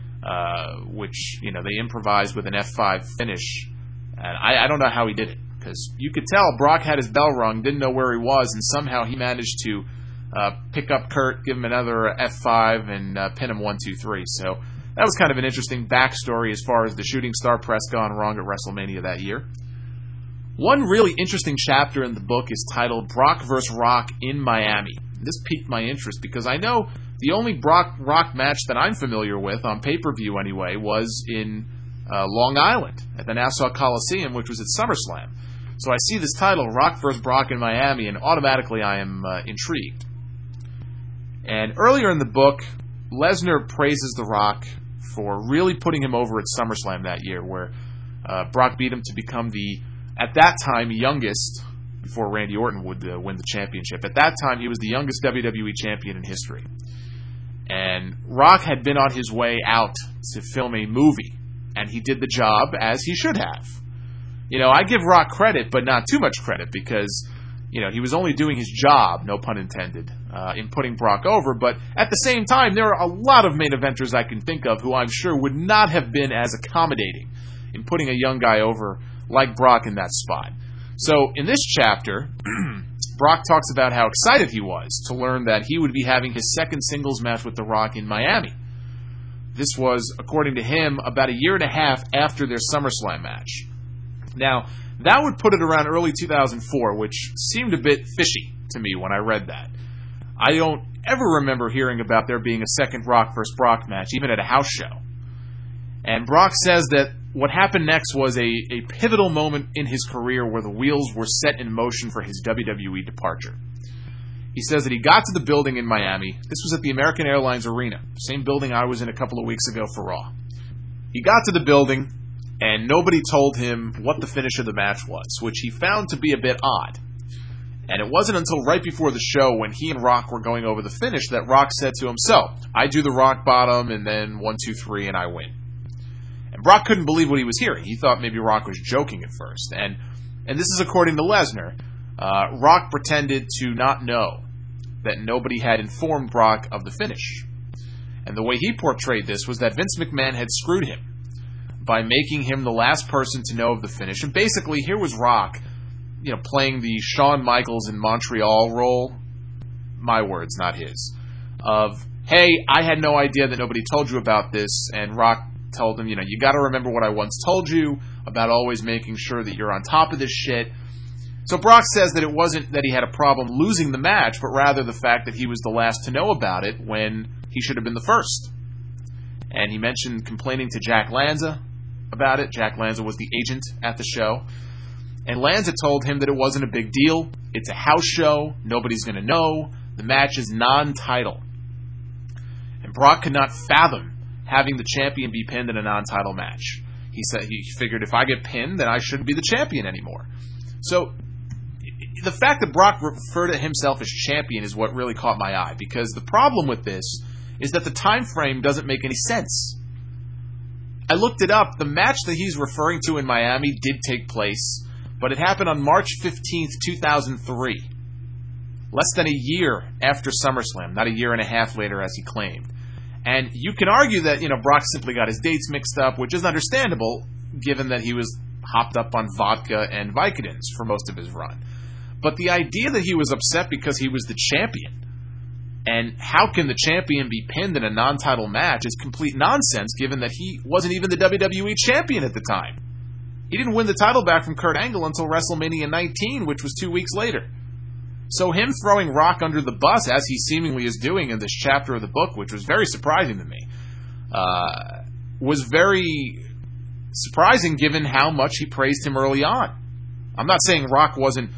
which, you know, they improvised with an F5 finish. And I don't know how he did it, because you could tell Brock had his bell rung, didn't know where he was, and somehow he managed to pick up Kurt, give him another F5, and pin him 1, 2, 3. So that was kind of an interesting backstory as far as the Shooting Star Press gone wrong at WrestleMania that year. One really interesting chapter in the book is titled Brock vs. Rock in Miami. This piqued my interest because I know the only Brock-Rock match that I'm familiar with, on pay-per-view anyway, was in Long Island at the Nassau Coliseum, which was at SummerSlam. So I see this title, Rock vs. Brock in Miami, and automatically I am intrigued. And earlier in the book, Lesnar praises The Rock for really putting him over at SummerSlam that year, where Brock beat him to become the, at that time, youngest, before Randy Orton would win the championship. At that time, he was the youngest WWE champion in history. And Rock had been on his way out to film a movie, and he did the job as he should have. You know, I give Rock credit, but not too much credit, because, you know, he was only doing his job, no pun intended, in putting Brock over. But at the same time, there are a lot of main eventers I can think of who I'm sure would not have been as accommodating in putting a young guy over like Brock in that spot. So in this chapter, Brock talks about how excited he was to learn that he would be having his second singles match with The Rock in Miami. This was, according to him, about a year and a half after their SummerSlam match. Now, that would put it around early 2004, which seemed a bit fishy to me when I read that. I don't ever remember hearing about there being a second Rock vs. Brock match, even at a house show. And Brock says that what happened next was a pivotal moment in his career where the wheels were set in motion for his WWE departure. He says that he got to the building in Miami. This was at the American Airlines Arena, same building I was in a couple of weeks ago for Raw. He got to the building, and nobody told him what the finish of the match was, which he found to be a bit odd. And it wasn't until right before the show, when he and Rock were going over the finish, that Rock said to him, "So, I do the Rock Bottom, and then 1, 2, 3, and I win." And Brock couldn't believe what he was hearing. He thought maybe Rock was joking at first. And this is according to Lesnar. Rock pretended to not know that nobody had informed Brock of the finish. And the way he portrayed this was that Vince McMahon had screwed him by making him the last person to know of the finish. And basically, here was Rock, you know, playing the Shawn Michaels in Montreal role, my words, not his, of, hey, I had no idea that nobody told you about this, and Rock told him, you know, you got to remember what I once told you about always making sure that you're on top of this shit. So Brock says that it wasn't that he had a problem losing the match, but rather the fact that he was the last to know about it when he should have been the first. And he mentioned complaining to Jack Lanza about it. Jack Lanza was the agent at the show. And Lanza told him that it wasn't a big deal. It's a house show. Nobody's going to know. The match is non-title. And Brock could not fathom having the champion be pinned in a non-title match. He said he figured if I get pinned, then I shouldn't be the champion anymore. So the fact that Brock referred to himself as champion is what really caught my eye, because the problem with this is that the time frame doesn't make any sense. I looked it up. The match that he's referring to in Miami did take place, but it happened on March 15th, 2003. Less than a year after SummerSlam, not a year and a half later as he claimed. And you can argue that, you know, Brock simply got his dates mixed up, which is understandable, given that he was hopped up on vodka and Vicodins for most of his run. But the idea that he was upset because he was the champion, and how can the champion be pinned in a non-title match, is complete nonsense, given that he wasn't even the WWE champion at the time. He didn't win the title back from Kurt Angle until WrestleMania 19, which was 2 weeks later. So him throwing Rock under the bus, as he seemingly is doing in this chapter of the book, which was very surprising to me, was very surprising given how much he praised him early on. I'm not saying Rock wasn't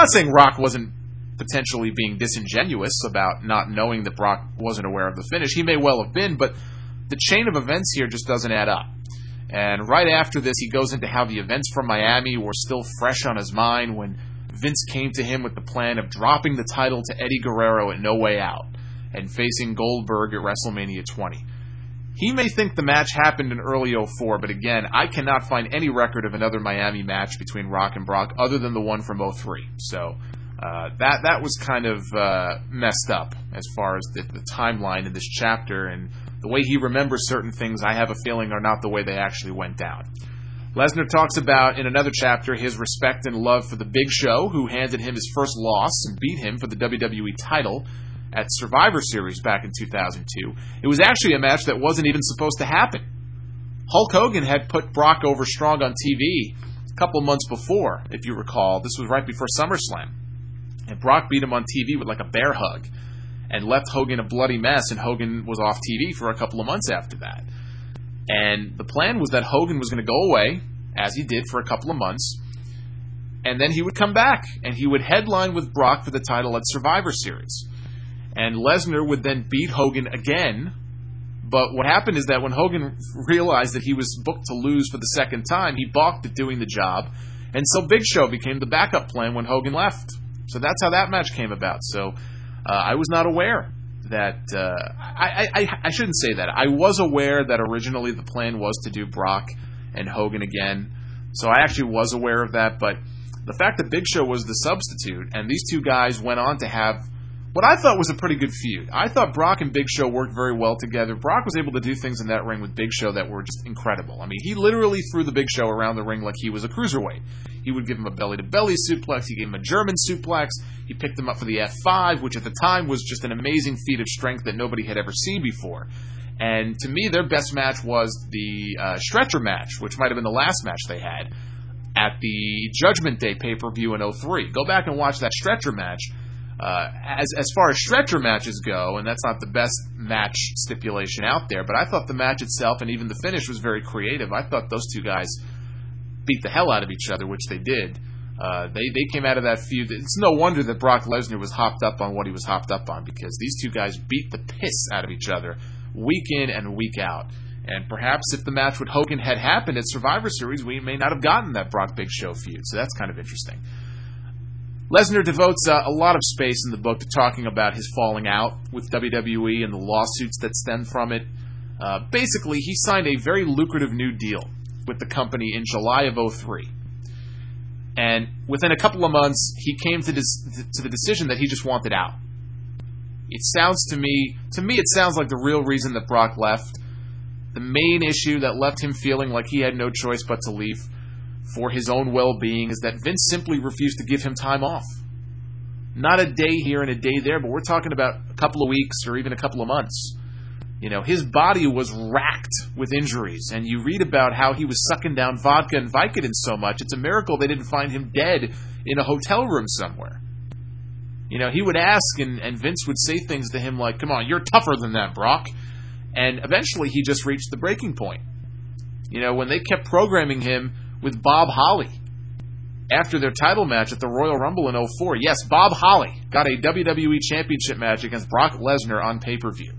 potentially being disingenuous about not knowing that Brock wasn't aware of the finish. He may well have been, but the chain of events here just doesn't add up. And right after this, he goes into how the events from Miami were still fresh on his mind when Vince came to him with the plan of dropping the title to Eddie Guerrero at No Way Out and facing Goldberg at WrestleMania 20. He may think the match happened in early 04, but again, I cannot find any record of another Miami match between Rock and Brock other than the one from 03. So that was kind of messed up as far as the timeline in this chapter, and the way he remembers certain things, I have a feeling, are not the way they actually went down. Lesnar talks about, in another chapter, his respect and love for the Big Show, who handed him his first loss and beat him for the WWE title at Survivor Series back in 2002. It was actually a match that wasn't even supposed to happen. Hulk Hogan had put Brock over strong on TV a couple months before, if you recall. This was right before SummerSlam. And Brock beat him on TV with like a bear hug and left Hogan a bloody mess, and Hogan was off TV for a couple of months after that. And the plan was that Hogan was going to go away, as he did for a couple of months, and then he would come back, and he would headline with Brock for the title at Survivor Series. And Lesnar would then beat Hogan again, but what happened is that when Hogan realized that he was booked to lose for the second time, he balked at doing the job, and so Big Show became the backup plan when Hogan left. So that's how that match came about. So I was not aware that... I shouldn't say that. I was aware that originally the plan was to do Brock and Hogan again. So I actually was aware of that. But the fact that Big Show was the substitute, and these two guys went on to have what I thought was a pretty good feud. I thought Brock and Big Show worked very well together. Brock was able to do things in that ring with Big Show that were just incredible. I mean, he literally threw the Big Show around the ring like he was a cruiserweight. He would give him a belly-to-belly suplex. He gave him a German suplex. He picked him up for the F5, which at the time was just an amazing feat of strength that nobody had ever seen before. And to me, their best match was the stretcher match, which might have been the last match they had at the Judgment Day pay-per-view in 03. Go back and watch that stretcher match. As far as stretcher matches go, and that's not the best match stipulation out there, but I thought the match itself and even the finish was very creative. I thought those two guys beat the hell out of each other, which they did. They came out of that feud. It's no wonder that Brock Lesnar was hopped up on what he was hopped up on, because these two guys beat the piss out of each other week in and week out. And perhaps if the match with Hogan had happened at Survivor Series, we may not have gotten that Brock Big Show feud. So that's kind of interesting. Lesnar devotes a lot of space in the book to talking about his falling out with WWE and the lawsuits that stem from it. Basically, he signed a very lucrative new deal with the company in July of 03. And within a couple of months, he came to the decision that he just wanted out. It sounds to me it sounds like the real reason that Brock left, the main issue that left him feeling like he had no choice but to leave for his own well-being, is that Vince simply refused to give him time off. Not a day here and a day there, but we're talking about a couple of weeks or even a couple of months. You know, his body was racked with injuries, and you read about how he was sucking down vodka and Vicodin so much, it's a miracle they didn't find him dead in a hotel room somewhere. You know, he would ask, and Vince would say things to him like, "Come on, you're tougher than that, Brock." And eventually he just reached the breaking point. You know, when they kept programming him with Bob Holly after their title match at the Royal Rumble in 04. Yes, Bob Holly got a WWE Championship match against Brock Lesnar on pay-per-view.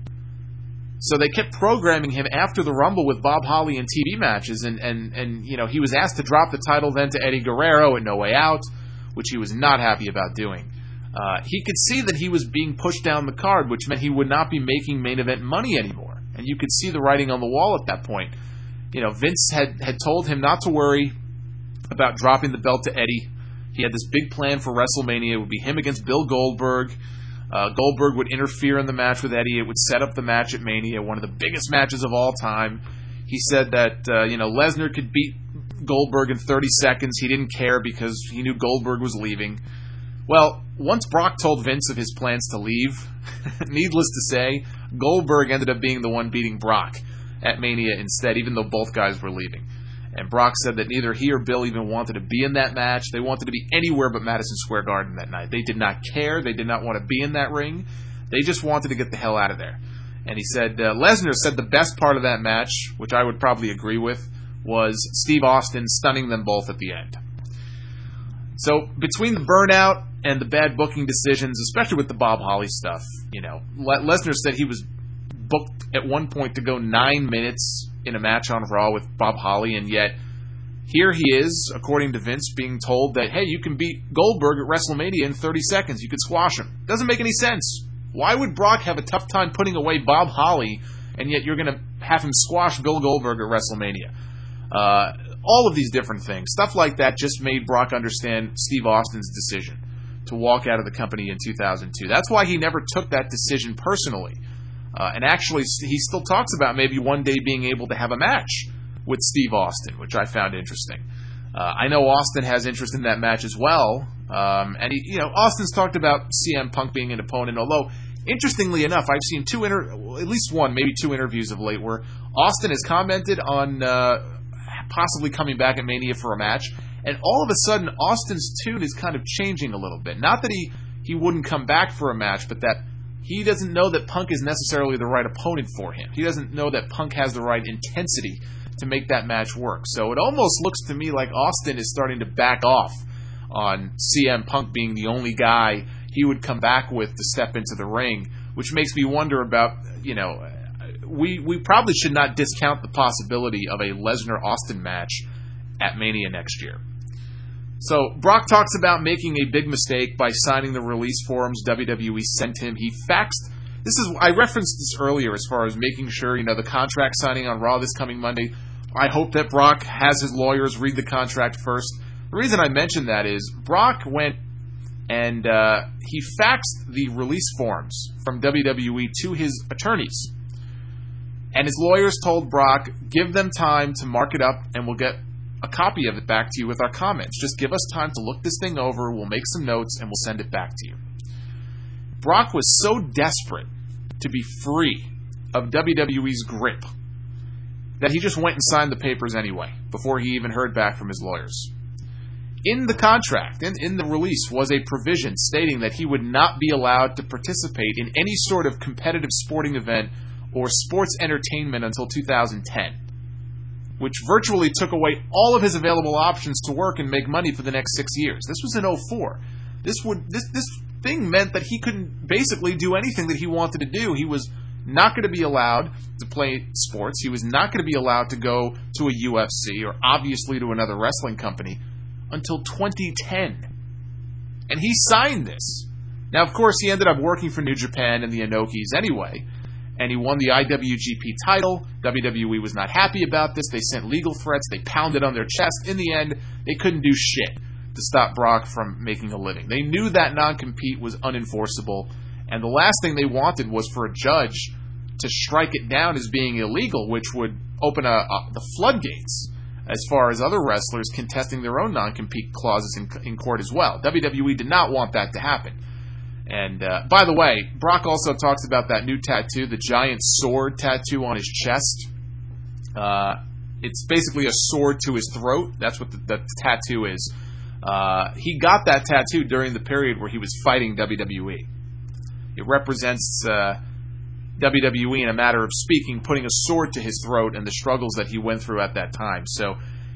So they kept programming him after the Rumble with Bob Holly in TV matches, and you know, he was asked to drop the title then to Eddie Guerrero at No Way Out, which he was not happy about doing. He could see that he was being pushed down the card, which meant he would not be making main event money anymore. And you could see the writing on the wall at that point. You know, Vince had told him not to worry about dropping the belt to Eddie. He had this big plan for WrestleMania. It would be him against Bill Goldberg. Goldberg would interfere in the match with Eddie. It would set up the match at Mania, one of the biggest matches of all time. He said that, you know, Lesnar could beat Goldberg in 30 seconds. He didn't care because he knew Goldberg was leaving. Well, once Brock told Vince of his plans to leave, needless to say, Goldberg ended up being the one beating Brock at Mania instead, even though both guys were leaving. And Brock said that neither he or Bill even wanted to be in that match. They wanted to be anywhere but Madison Square Garden that night. They did not care. They did not want to be in that ring. They just wanted to get the hell out of there. And he said, Lesnar said the best part of that match, which I would probably agree with, was Steve Austin stunning them both at the end. So between the burnout and the bad booking decisions, especially with the Bob Holly stuff, Lesnar said he was booked at one point to go 9 minutes in a match on Raw with Bob Holly, and yet here he is, according to Vince, being told that, hey, you can beat Goldberg at WrestleMania in 30 seconds. You could squash him. Doesn't make any sense. Why would Brock have a tough time putting away Bob Holly, and yet you're going to have him squash Bill Goldberg at WrestleMania? All of these different things. Stuff like that just made Brock understand Steve Austin's decision to walk out of the company in 2002. That's why he never took that decision personally. And actually, he still talks about maybe one day being able to have a match with Steve Austin, which I found interesting. I know Austin has interest in that match as well. And Austin's talked about CM Punk being an opponent, although, interestingly enough, I've seen at least one, maybe two interviews of late where Austin has commented on possibly coming back at Mania for a match, and all of a sudden, Austin's tune is kind of changing a little bit. Not that he wouldn't come back for a match, but that he doesn't know that Punk is necessarily the right opponent for him. He doesn't know that Punk has the right intensity to make that match work. So it almost looks to me like Austin is starting to back off on CM Punk being the only guy he would come back with to step into the ring, which makes me wonder about, we probably should not discount the possibility of a Lesnar-Austin match at Mania next year. So Brock talks about making a big mistake by signing the release forms WWE sent him. He faxed. I referenced this earlier as far as making sure, the contract signing on Raw this coming Monday. I hope that Brock has his lawyers read the contract first. The reason I mentioned that is Brock went and he faxed the release forms from WWE to his attorneys. And his lawyers told Brock, give them time to mark it up and we'll get a copy of it back to you with our comments. Just give us time to look this thing over, we'll make some notes, and we'll send it back to you. Brock was so desperate to be free of WWE's grip that he just went and signed the papers anyway, before he even heard back from his lawyers. In the contract, in the release, was a provision stating that he would not be allowed to participate in any sort of competitive sporting event or sports entertainment until 2010, which virtually took away all of his available options to work and make money for the next 6 years. This was in 2004. This thing meant that he couldn't basically do anything that he wanted to do. He was not going to be allowed to play sports. He was not going to be allowed to go to a UFC or obviously to another wrestling company until 2010. And he signed this. Now, of course, he ended up working for New Japan and the Inokis anyway, and he won the IWGP title. WWE was not happy about this. They sent legal threats. They pounded on their chest. In the end, they couldn't do shit to stop Brock from making a living. They knew that non-compete was unenforceable, and the last thing they wanted was for a judge to strike it down as being illegal, which would open the floodgates as far as other wrestlers contesting their own non-compete clauses in court as well. WWE did not want that to happen. And by the way, Brock also talks about that new tattoo, the giant sword tattoo on his chest. It's basically a sword to his throat. That's what the tattoo is. He got that tattoo during the period where he was fighting WWE. It represents WWE, in a matter of speaking, putting a sword to his throat and the struggles that he went through at that time. So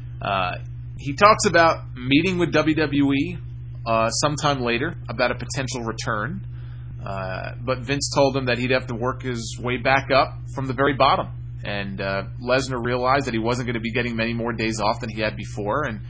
he talks about meeting with WWE sometime later about a potential return. But Vince told him that he'd have to work his way back up from the very bottom. And Lesnar realized that he wasn't going to be getting many more days off than he had before. And,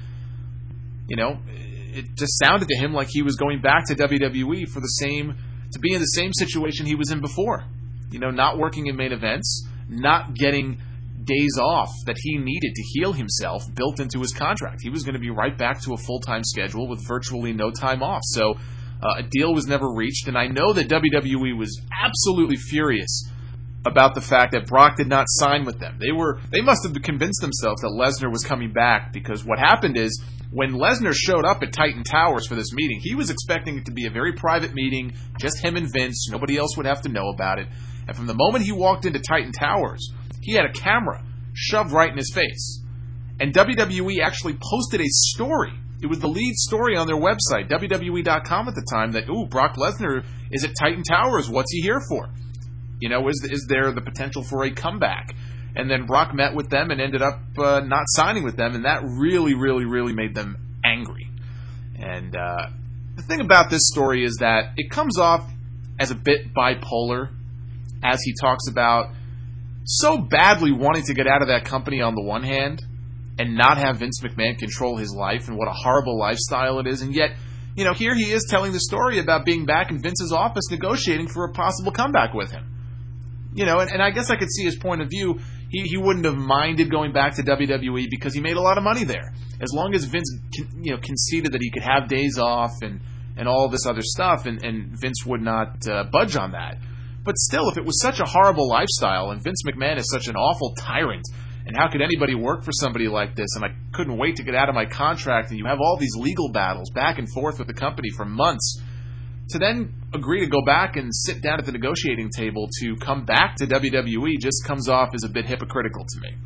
it just sounded to him like he was going back to WWE to be in the same situation he was in before. Not working in main events, not getting days off that he needed to heal himself built into his contract. He was going to be right back to a full-time schedule with virtually no time off. So a deal was never reached, and I know that WWE was absolutely furious about the fact that Brock did not sign with them. They must have convinced themselves that Lesnar was coming back, because what happened is when Lesnar showed up at Titan Towers for this meeting, he was expecting it to be a very private meeting, just him and Vince. Nobody else would have to know about it. And from the moment he walked into Titan Towers, he had a camera shoved right in his face. And WWE actually posted a story. It was the lead story on their website, WWE.com at the time, that, Brock Lesnar is at Titan Towers. What's he here for? Is there the potential for a comeback? And then Brock met with them and ended up not signing with them, and that really, really, really made them angry. And the thing about this story is that it comes off as a bit bipolar, as he talks about so badly wanting to get out of that company on the one hand and not have Vince McMahon control his life and what a horrible lifestyle it is. And yet, here he is telling the story about being back in Vince's office negotiating for a possible comeback with him. And I guess I could see his point of view. He wouldn't have minded going back to WWE because he made a lot of money there. As long as Vince conceded that he could have days off and all this other stuff, and Vince would not budge on that. But still, if it was such a horrible lifestyle, and Vince McMahon is such an awful tyrant, and how could anybody work for somebody like this, and I couldn't wait to get out of my contract, and you have all these legal battles back and forth with the company for months, to then agree to go back and sit down at the negotiating table to come back to WWE just comes off as a bit hypocritical to me.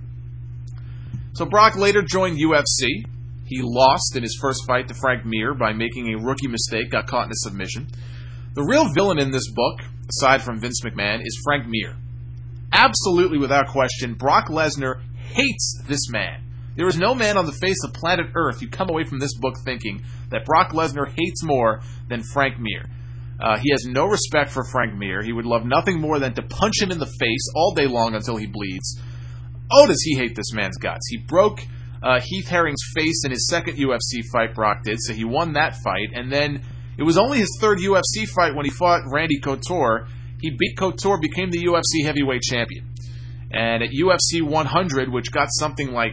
So Brock later joined UFC. He lost in his first fight to Frank Mir by making a rookie mistake, got caught in a submission. The real villain in this book, aside from Vince McMahon, is Frank Mir. Absolutely without question, Brock Lesnar hates this man. There is no man on the face of planet Earth you come away from this book thinking that Brock Lesnar hates more than Frank Mir. He has no respect for Frank Mir. He would love nothing more than to punch him in the face all day long until he bleeds. Oh, does he hate this man's guts. He broke Heath Herring's face in his second UFC fight, Brock did, so he won that fight. And then it was only his third UFC fight when he fought Randy Couture. He beat Couture, became the UFC heavyweight champion. And at UFC 100, which got something like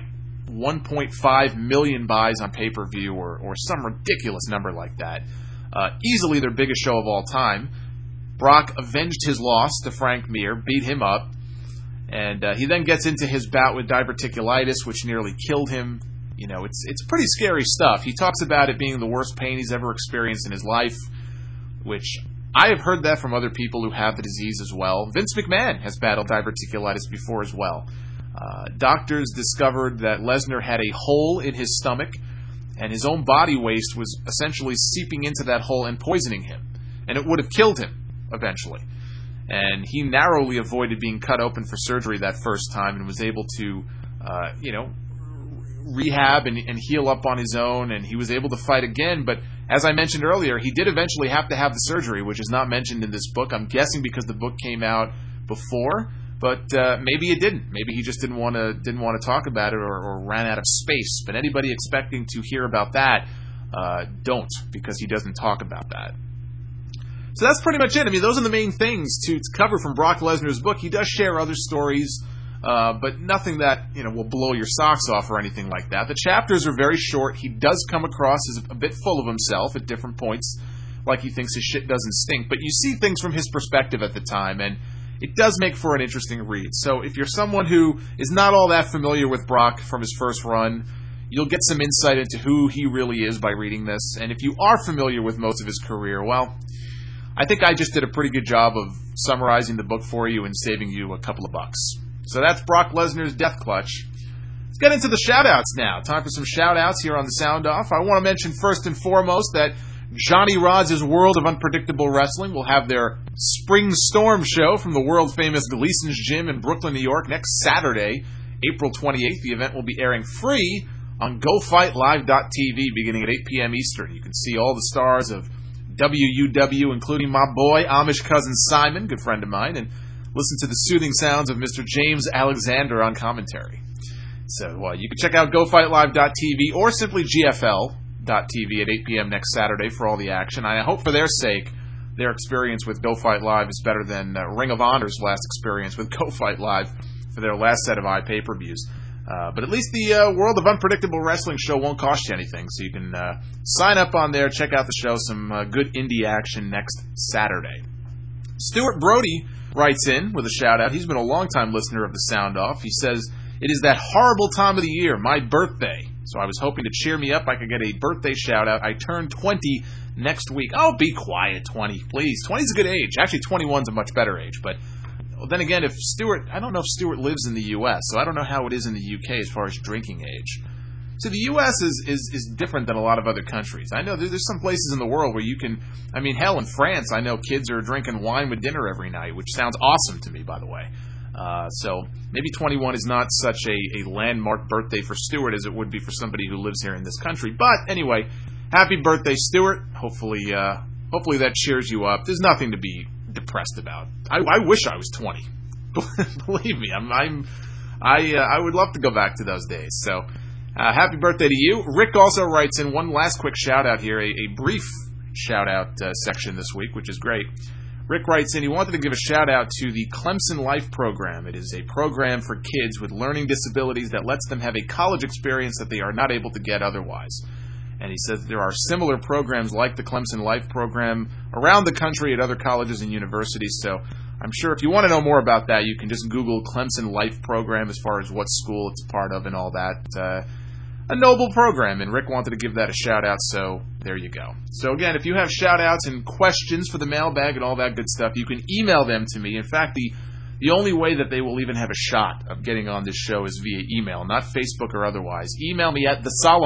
1.5 million buys on pay-per-view or some ridiculous number like that, easily their biggest show of all time, Brock avenged his loss to Frank Mir, beat him up, and he then gets into his bout with diverticulitis, which nearly killed him. It's pretty scary stuff. He talks about it being the worst pain he's ever experienced in his life, which I have heard that from other people who have the disease as well. Vince McMahon has battled diverticulitis before as well. Doctors discovered that Lesnar had a hole in his stomach, and his own body waste was essentially seeping into that hole and poisoning him. And it would have killed him, eventually. And he narrowly avoided being cut open for surgery that first time and was able to, rehab and heal up on his own, and he was able to fight again. But as I mentioned earlier, he did eventually have to have the surgery, which is not mentioned in this book. I'm guessing because the book came out before, but maybe it didn't. Maybe he just didn't want to talk about it or ran out of space. But anybody expecting to hear about that, don't, because he doesn't talk about that. So that's pretty much it. I mean, those are the main things to cover from Brock Lesnar's book. He does share other stories, but nothing that will blow your socks off or anything like that. The chapters are very short. He does come across as a bit full of himself at different points, like he thinks his shit doesn't stink. But you see things from his perspective at the time, and it does make for an interesting read. So if you're someone who is not all that familiar with Brock from his first run, you'll get some insight into who he really is by reading this. And if you are familiar with most of his career, well, I think I just did a pretty good job of summarizing the book for you and saving you a couple of bucks. So that's Brock Lesnar's Death Clutch. Let's get into the shout-outs now. Time for some shout-outs here on the Sound Off. I want to mention first and foremost that Johnny Rods' World of Unpredictable Wrestling will have their Spring Storm show from the world-famous Gleason's Gym in Brooklyn, New York, next Saturday, April 28th. The event will be airing free on GoFightLive.tv beginning at 8 p.m. Eastern. You can see all the stars of WUW, including my boy, Amish cousin Simon, good friend of mine, and listen to the soothing sounds of Mr. James Alexander on commentary. So you can check out GoFightLive.tv or simply GFL.tv at 8 p.m. next Saturday for all the action. I hope for their sake, their experience with Go Fight Live is better than Ring of Honor's last experience with Go Fight Live for their last set of iPay-per-views. But at least the World of Unpredictable Wrestling show won't cost you anything, so you can sign up on there, check out the show, some good indie action next Saturday. Stuart Brody writes in with a shout-out. He's been a long-time listener of the Sound Off. He says, "It is that horrible time of the year, my birthday. So I was hoping to cheer me up. I could get a birthday shout-out. I turn 20 next week." Oh, be quiet, 20, please. 20 is a good age. Actually, 21 is a much better age, but then again, I don't know if Stuart lives in the U.S., so I don't know how it is in the U.K. as far as drinking age. So the U.S. is different than a lot of other countries. I know there's some places in the world where you can, I mean, hell, in France, I know kids are drinking wine with dinner every night, which sounds awesome to me, by the way. So maybe 21 is not such a landmark birthday for Stuart as it would be for somebody who lives here in this country. But anyway, happy birthday, Stuart. Hopefully that cheers you up. There's nothing to be depressed about. I wish I was 20. Believe me, I would love to go back to those days. So, happy birthday to you. Rick also writes in one last quick shout out here, a brief shout out section this week, which is great. Rick writes in, he wanted to give a shout out to the Clemson Life program. It is a program for kids with learning disabilities that lets them have a college experience that they are not able to get otherwise. And he says there are similar programs like the Clemson Life program around the country at other colleges and universities. So I'm sure if you want to know more about that, you can just Google Clemson Life program as far as what school it's part of and all that. A noble program, and Rick wanted to give that a shout-out, so there you go. So again, if you have shout-outs and questions for the mailbag and all that good stuff, you can email them to me. In fact, the only way that they will even have a shot of getting on this show is via email, not Facebook or otherwise. Email me at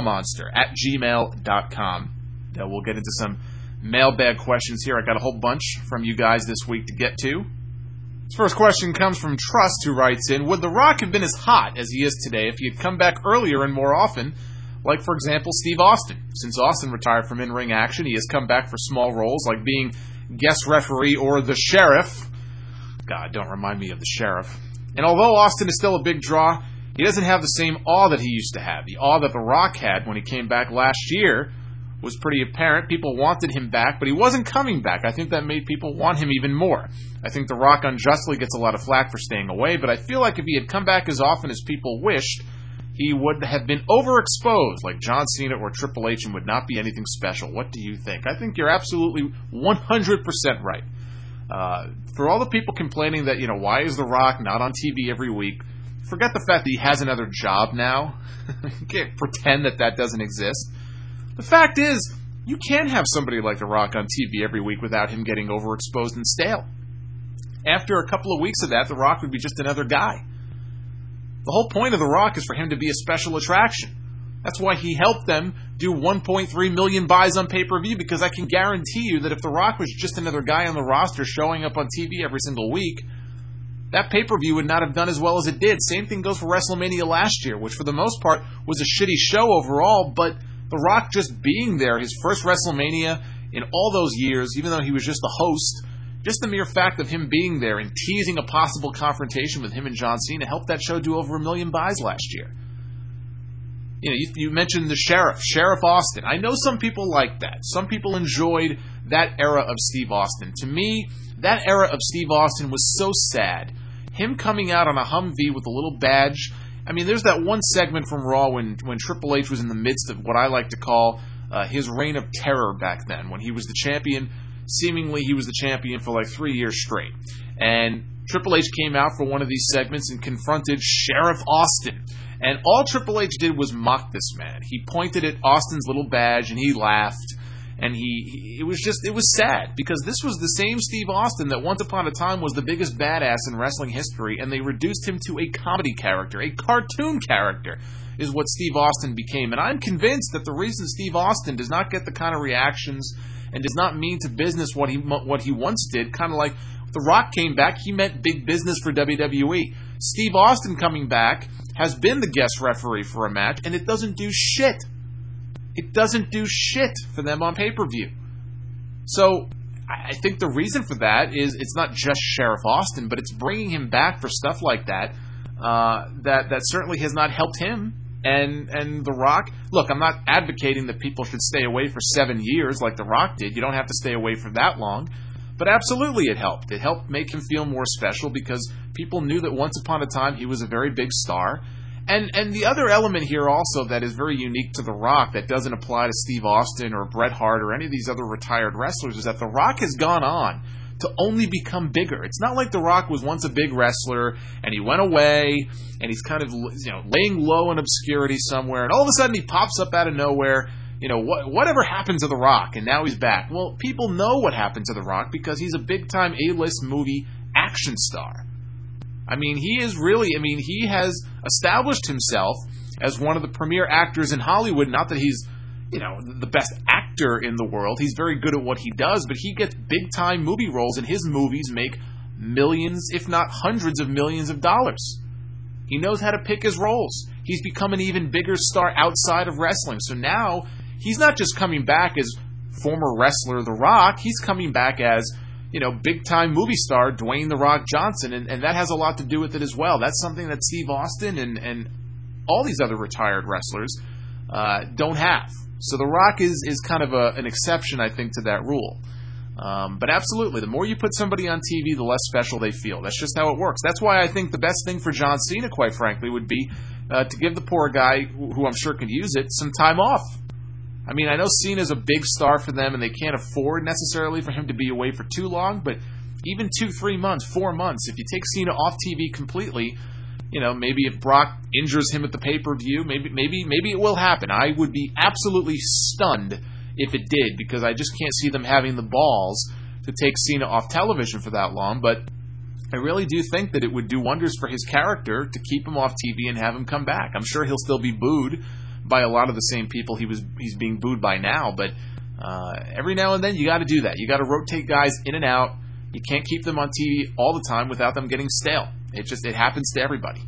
thesolomonster@gmail.com. We'll get into some mailbag questions here. I got a whole bunch from you guys this week to get to. This first question comes from Trust, who writes in, would The Rock have been as hot as he is today if he had come back earlier and more often, like, for example, Steve Austin? Since Austin retired from in-ring action, he has come back for small roles like being guest referee or the sheriff. God, don't remind me of the sheriff. And although Austin is still a big draw, he doesn't have the same awe that he used to have. The awe that The Rock had when he came back last year was pretty apparent. People wanted him back, but he wasn't coming back. I think that made people want him even more. I think The Rock unjustly gets a lot of flack for staying away, but I feel like if he had come back as often as people wished, he would have been overexposed like John Cena or Triple H and would not be anything special. What do you think? I think you're absolutely 100% right. For all the people complaining that, why is The Rock not on TV every week, forget the fact that he has another job now. You can't pretend that doesn't exist. The fact is, you can have somebody like The Rock on TV every week without him getting overexposed and stale. After a couple of weeks of that, The Rock would be just another guy. The whole point of The Rock is for him to be a special attraction. That's why he helped them do 1.3 million buys on pay-per-view, because I can guarantee you that if The Rock was just another guy on the roster showing up on TV every single week, that pay-per-view would not have done as well as it did. Same thing goes for WrestleMania last year, which for the most part was a shitty show overall, but The Rock just being there, his first WrestleMania in all those years, even though he was just the host, just the mere fact of him being there and teasing a possible confrontation with him and John Cena helped that show do over 1 million buys last year. You mentioned the Sheriff Austin. I know some people like that. Some people enjoyed that era of Steve Austin. To me, that era of Steve Austin was so sad. Him coming out on a Humvee with a little badge. I mean, there's that one segment from Raw when Triple H was in the midst of what I like to call his reign of terror back then, when he was the champion. Seemingly, he was the champion for like 3 years straight. And Triple H came out for one of these segments and confronted Sheriff Austin. And all Triple H did was mock this man. He pointed at Austin's little badge and he laughed. And it was sad, because this was the same Steve Austin that once upon a time was the biggest badass in wrestling history, and they reduced him to a comedy character, a cartoon character, is what Steve Austin became. And I'm convinced that the reason Steve Austin does not get the kind of reactions and does not mean to business what he once did, kind of like The Rock came back, he meant big business for WWE. Steve Austin coming back has been the guest referee for a match, and it doesn't do shit. It doesn't do shit for them on pay-per-view. So I think the reason for that is it's not just Sheriff Austin, but it's bringing him back for stuff like that that certainly has not helped him. And The Rock, look, I'm not advocating that people should stay away for 7 years like The Rock did. You don't have to stay away for that long. But absolutely it helped. It helped make him feel more special because people knew that once upon a time he was a very big star. And the other element here also that is very unique to The Rock that doesn't apply to Steve Austin or Bret Hart or any of these other retired wrestlers is that The Rock has gone on to only become bigger. It's not like The Rock was once a big wrestler and he went away and he's kind of laying low in obscurity somewhere, and all of a sudden he pops up out of nowhere. Whatever happened to The Rock, and now he's back. Well, people know what happened to The Rock because he's a big-time A-list movie action star. I mean, he has established himself as one of the premier actors in Hollywood. Not that he's, the best actor in the world. He's very good at what he does, but he gets big-time movie roles, and his movies make millions, if not hundreds of millions of dollars. He knows how to pick his roles. He's become an even bigger star outside of wrestling. So now, he's not just coming back as former wrestler The Rock. He's coming back as, big-time movie star Dwayne The Rock Johnson, and that has a lot to do with it as well. That's something that Steve Austin and all these other retired wrestlers don't have. So The Rock is kind of an exception, I think, to that rule. But absolutely, the more you put somebody on TV, the less special they feel. That's just how it works. That's why I think the best thing for John Cena, quite frankly, would be to give the poor guy, who I'm sure can use it, some time off. I mean, I know Cena's a big star for them, and they can't afford necessarily for him to be away for too long, but even 2, 3 months, 4 months, if you take Cena off TV completely, maybe if Brock injures him at the pay-per-view, maybe it will happen. I would be absolutely stunned if it did, because I just can't see them having the balls to take Cena off television for that long, but I really do think that it would do wonders for his character to keep him off TV and have him come back. I'm sure he'll still be booed by a lot of the same people he's being booed by now, but every now and then you got to do that. You got to rotate guys in and out. You can't keep them on TV all the time without them getting stale. It happens to everybody.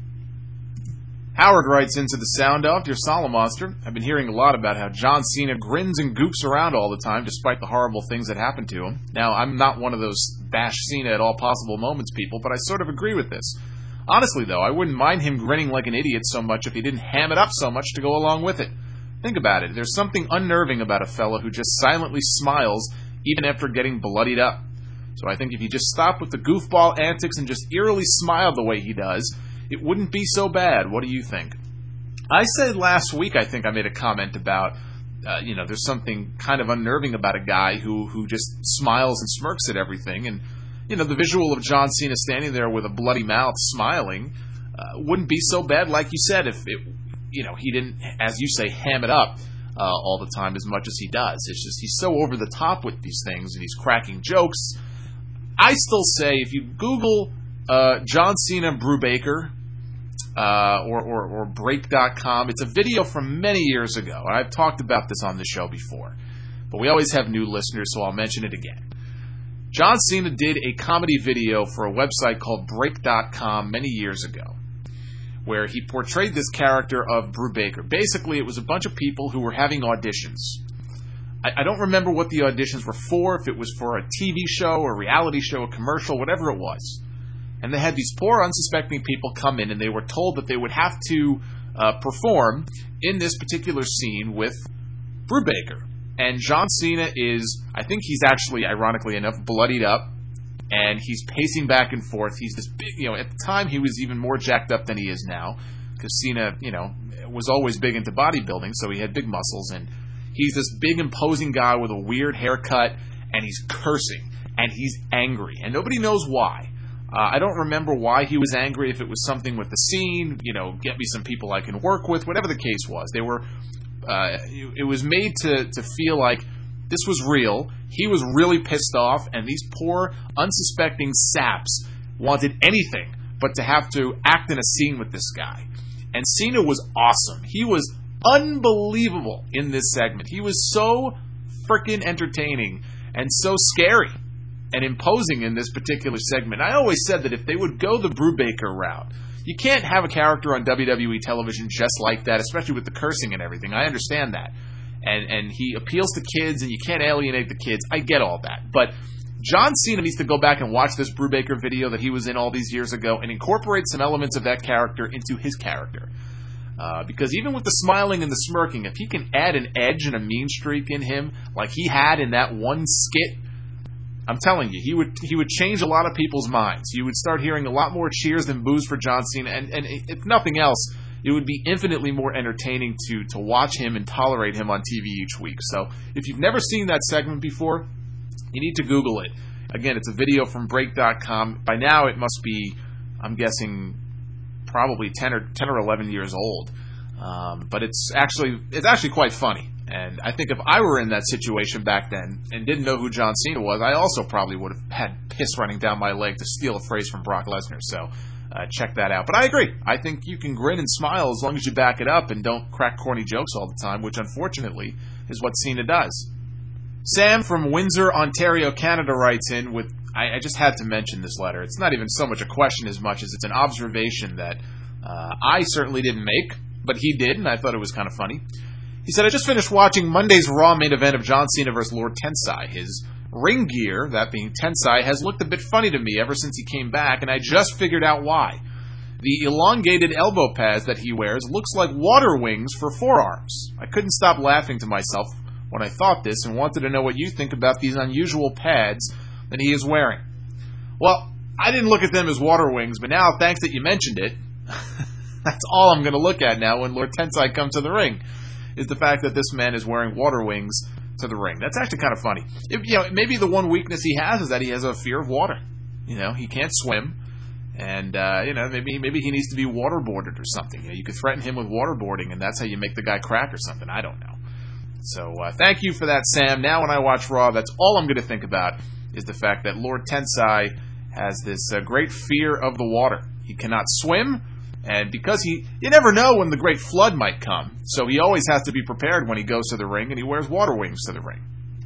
Howard writes into the Sound Off, Dear Solomonster, I've been hearing a lot about how John Cena grins and goops around all the time despite the horrible things that happen to him. Now, I'm not one of those bash Cena at all possible moments people, but I sort of agree with this. Honestly, though, I wouldn't mind him grinning like an idiot so much if he didn't ham it up so much to go along with it. Think about it. There's something unnerving about a fella who just silently smiles even after getting bloodied up. So I think if you just stop with the goofball antics and just eerily smile the way he does, it wouldn't be so bad. What do you think? I said last week, I think I made a comment about, there's something kind of unnerving about a guy who just smiles and smirks at everything. And, the visual of John Cena standing there with a bloody mouth smiling wouldn't be so bad, like you said, if he didn't, as you say, ham it up all the time as much as he does. It's just he's so over the top with these things, and he's cracking jokes. I still say if you Google John Cena Brubaker or Break.com, it's a video from many years ago. I've talked about this on the show before, but we always have new listeners, so I'll mention it again. John Cena did a comedy video for a website called Break.com many years ago, where he portrayed this character of Brubaker. Basically, it was a bunch of people who were having auditions. I don't remember what the auditions were for, if it was for a TV show, a reality show, a commercial, whatever it was. And they had these poor, unsuspecting people come in, and they were told that they would have to perform in this particular scene with Brubaker. And John Cena is, I think he's actually, ironically enough, bloodied up, and he's pacing back and forth. He's this big, at the time he was even more jacked up than he is now, because Cena, was always big into bodybuilding, so he had big muscles, and he's this big, imposing guy with a weird haircut, and he's cursing, and he's angry, and nobody knows why. I don't remember why he was angry, if it was something with the scene, get me some people I can work with, whatever the case was. They were, it was made to feel like this was real. He was really pissed off, and these poor, unsuspecting saps wanted anything but to have to act in a scene with this guy. And Cena was awesome. He was unbelievable in this segment. He was so freaking entertaining and so scary and imposing in this particular segment. I always said that if they would go the Brubaker route, you can't have a character on WWE television just like that, especially with the cursing and everything. I understand that. And he appeals to kids, and you can't alienate the kids. I get all that. But John Cena needs to go back and watch this Brubaker video that he was in all these years ago and incorporate some elements of that character into his character. Because even with the smiling and the smirking, if he can add an edge and a mean streak in him like he had in that one skit, I'm telling you, he would change a lot of people's minds. You would start hearing a lot more cheers than boos for John Cena, and if nothing else, it would be infinitely more entertaining to watch him and tolerate him on TV each week. So if you've never seen that segment before, you need to Google it. Again, it's a video from Break.com. By now it must be, I'm guessing, probably 10 or 11 years old. But it's actually quite funny. And I think if I were in that situation back then and didn't know who John Cena was, I also probably would have had piss running down my leg, to steal a phrase from Brock Lesnar. So check that out. But I agree. I think you can grin and smile as long as you back it up and don't crack corny jokes all the time, which unfortunately is what Cena does. Sam from Windsor, Ontario, Canada writes in with, I just had to mention this letter. It's not even so much a question as much as it's an observation that I certainly didn't make, but he did, and I thought it was kind of funny. He said, I just finished watching Monday's Raw main event of John Cena vs. Lord Tensai. His ring gear, that being Tensai, has looked a bit funny to me ever since he came back, and I just figured out why. The elongated elbow pads that he wears looks like water wings for forearms. I couldn't stop laughing to myself when I thought this and wanted to know what you think about these unusual pads that he is wearing. Well, I didn't look at them as water wings, but now, thanks that you mentioned it, that's all I'm going to look at now when Lord Tensai comes to the ring, is the fact that this man is wearing water wings to the ring. That's actually kind of funny. Maybe the one weakness he has is that he has a fear of water. He can't swim, and maybe he needs to be waterboarded or something. You could threaten him with waterboarding, and that's how you make the guy crack or something. I don't know. So thank you for that, Sam. Now when I watch Raw, that's all I'm going to think about is the fact that Lord Tensai has this great fear of the water. He cannot swim, and because you never know when the great flood might come, so he always has to be prepared when he goes to the ring, and he wears water wings to the ring.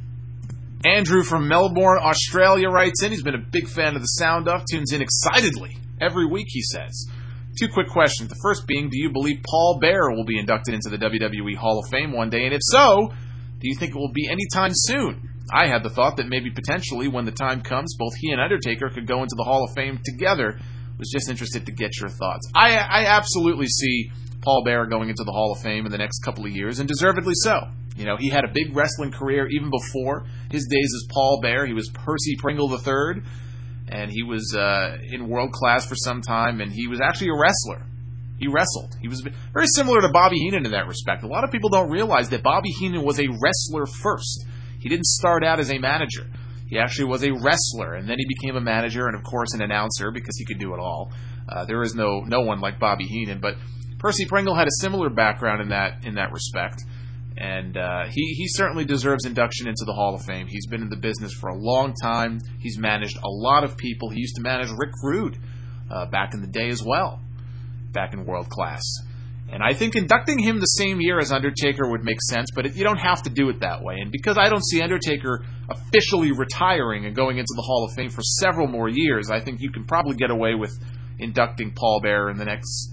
Andrew from Melbourne, Australia writes in. He's been a big fan of the Sound Off, tunes in excitedly every week, he says. 2 quick questions. The first being, do you believe Paul Bearer will be inducted into the WWE Hall of Fame one day? And if so, do you think it will be anytime soon? I had the thought that maybe potentially when the time comes, both he and Undertaker could go into the Hall of Fame together. Was just interested to get your thoughts. I absolutely see Paul Bearer going into the Hall of Fame in the next couple of years, and deservedly so. He had a big wrestling career even before his days as Paul Bearer. He was Percy Pringle III, and he was in world class for some time, and he was actually a wrestler. He wrestled. He was very similar to Bobby Heenan in that respect. A lot of people don't realize that Bobby Heenan was a wrestler first. He didn't start out as a manager. He actually was a wrestler, and then he became a manager and, of course, an announcer because he could do it all. There is no one like Bobby Heenan, but Percy Pringle had a similar background in that respect, and he certainly deserves induction into the Hall of Fame. He's been in the business for a long time. He's managed a lot of people. He used to manage Rick Rude back in the day as well, back in World Class. And I think inducting him the same year as Undertaker would make sense, but you don't have to do it that way. And because I don't see Undertaker officially retiring and going into the Hall of Fame for several more years, I think you can probably get away with inducting Paul Bearer in the next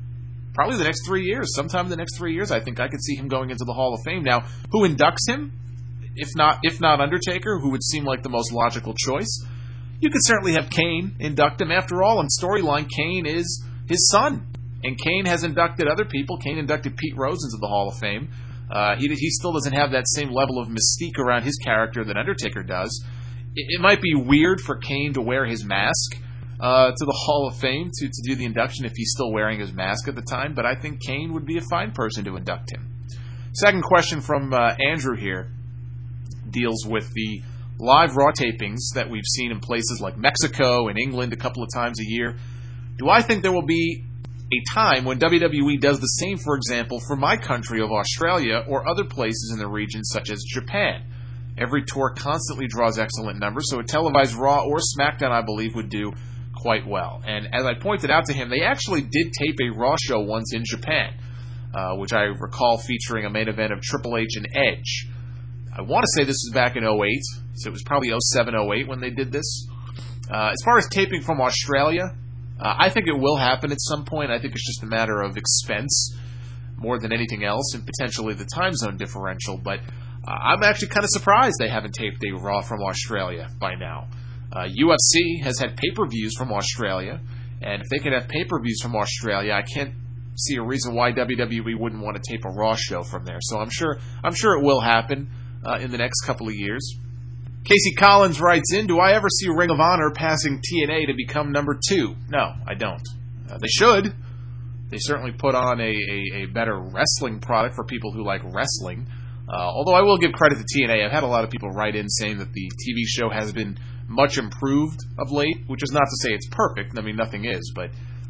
3 years. Sometime in the next 3 years, I think I could see him going into the Hall of Fame. Now, who inducts him? If not Undertaker, who would seem like the most logical choice? You could certainly have Kane induct him. After all, in storyline, Kane is his son. And Kane has inducted other people. Kane inducted Pete Rose into the Hall of Fame. He still doesn't have that same level of mystique around his character that Undertaker does. It might be weird for Kane to wear his mask to the Hall of Fame to do the induction if he's still wearing his mask at the time, but I think Kane would be a fine person to induct him. Second question from Andrew here deals with the live Raw tapings that we've seen in places like Mexico and England a couple of times a year. Do I think there will be a time when WWE does the same, for example, for my country of Australia or other places in the region such as Japan? Every tour constantly draws excellent numbers, so a televised Raw or SmackDown, I believe, would do quite well. And as I pointed out to him, they actually did tape a Raw show once in Japan, which I recall featuring a main event of Triple H and Edge. I want to say this was back in 2008, so it was probably 2007, 2008 when they did this. As far as taping from Australia, I think it will happen at some point. I think it's just a matter of expense more than anything else, and potentially the time zone differential. But I'm actually kind of surprised they haven't taped a Raw from Australia by now. UFC has had pay-per-views from Australia, and if they can have pay-per-views from Australia, I can't see a reason why WWE wouldn't want to tape a Raw show from there. So I'm sure it will happen in the next couple of years. Casey Collins writes in, do I ever see Ring of Honor passing TNA to become number 2? No, I don't. They should. They certainly put on a better wrestling product for people who like wrestling. Although I will give credit to TNA. I've had a lot of people write in saying that the TV show has been much improved of late, which is not to say it's perfect. I mean, nothing is. But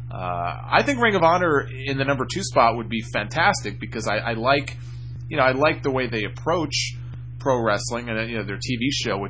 I think Ring of Honor in the number 2 spot would be fantastic because I like the way they approach pro wrestling and their TV show, which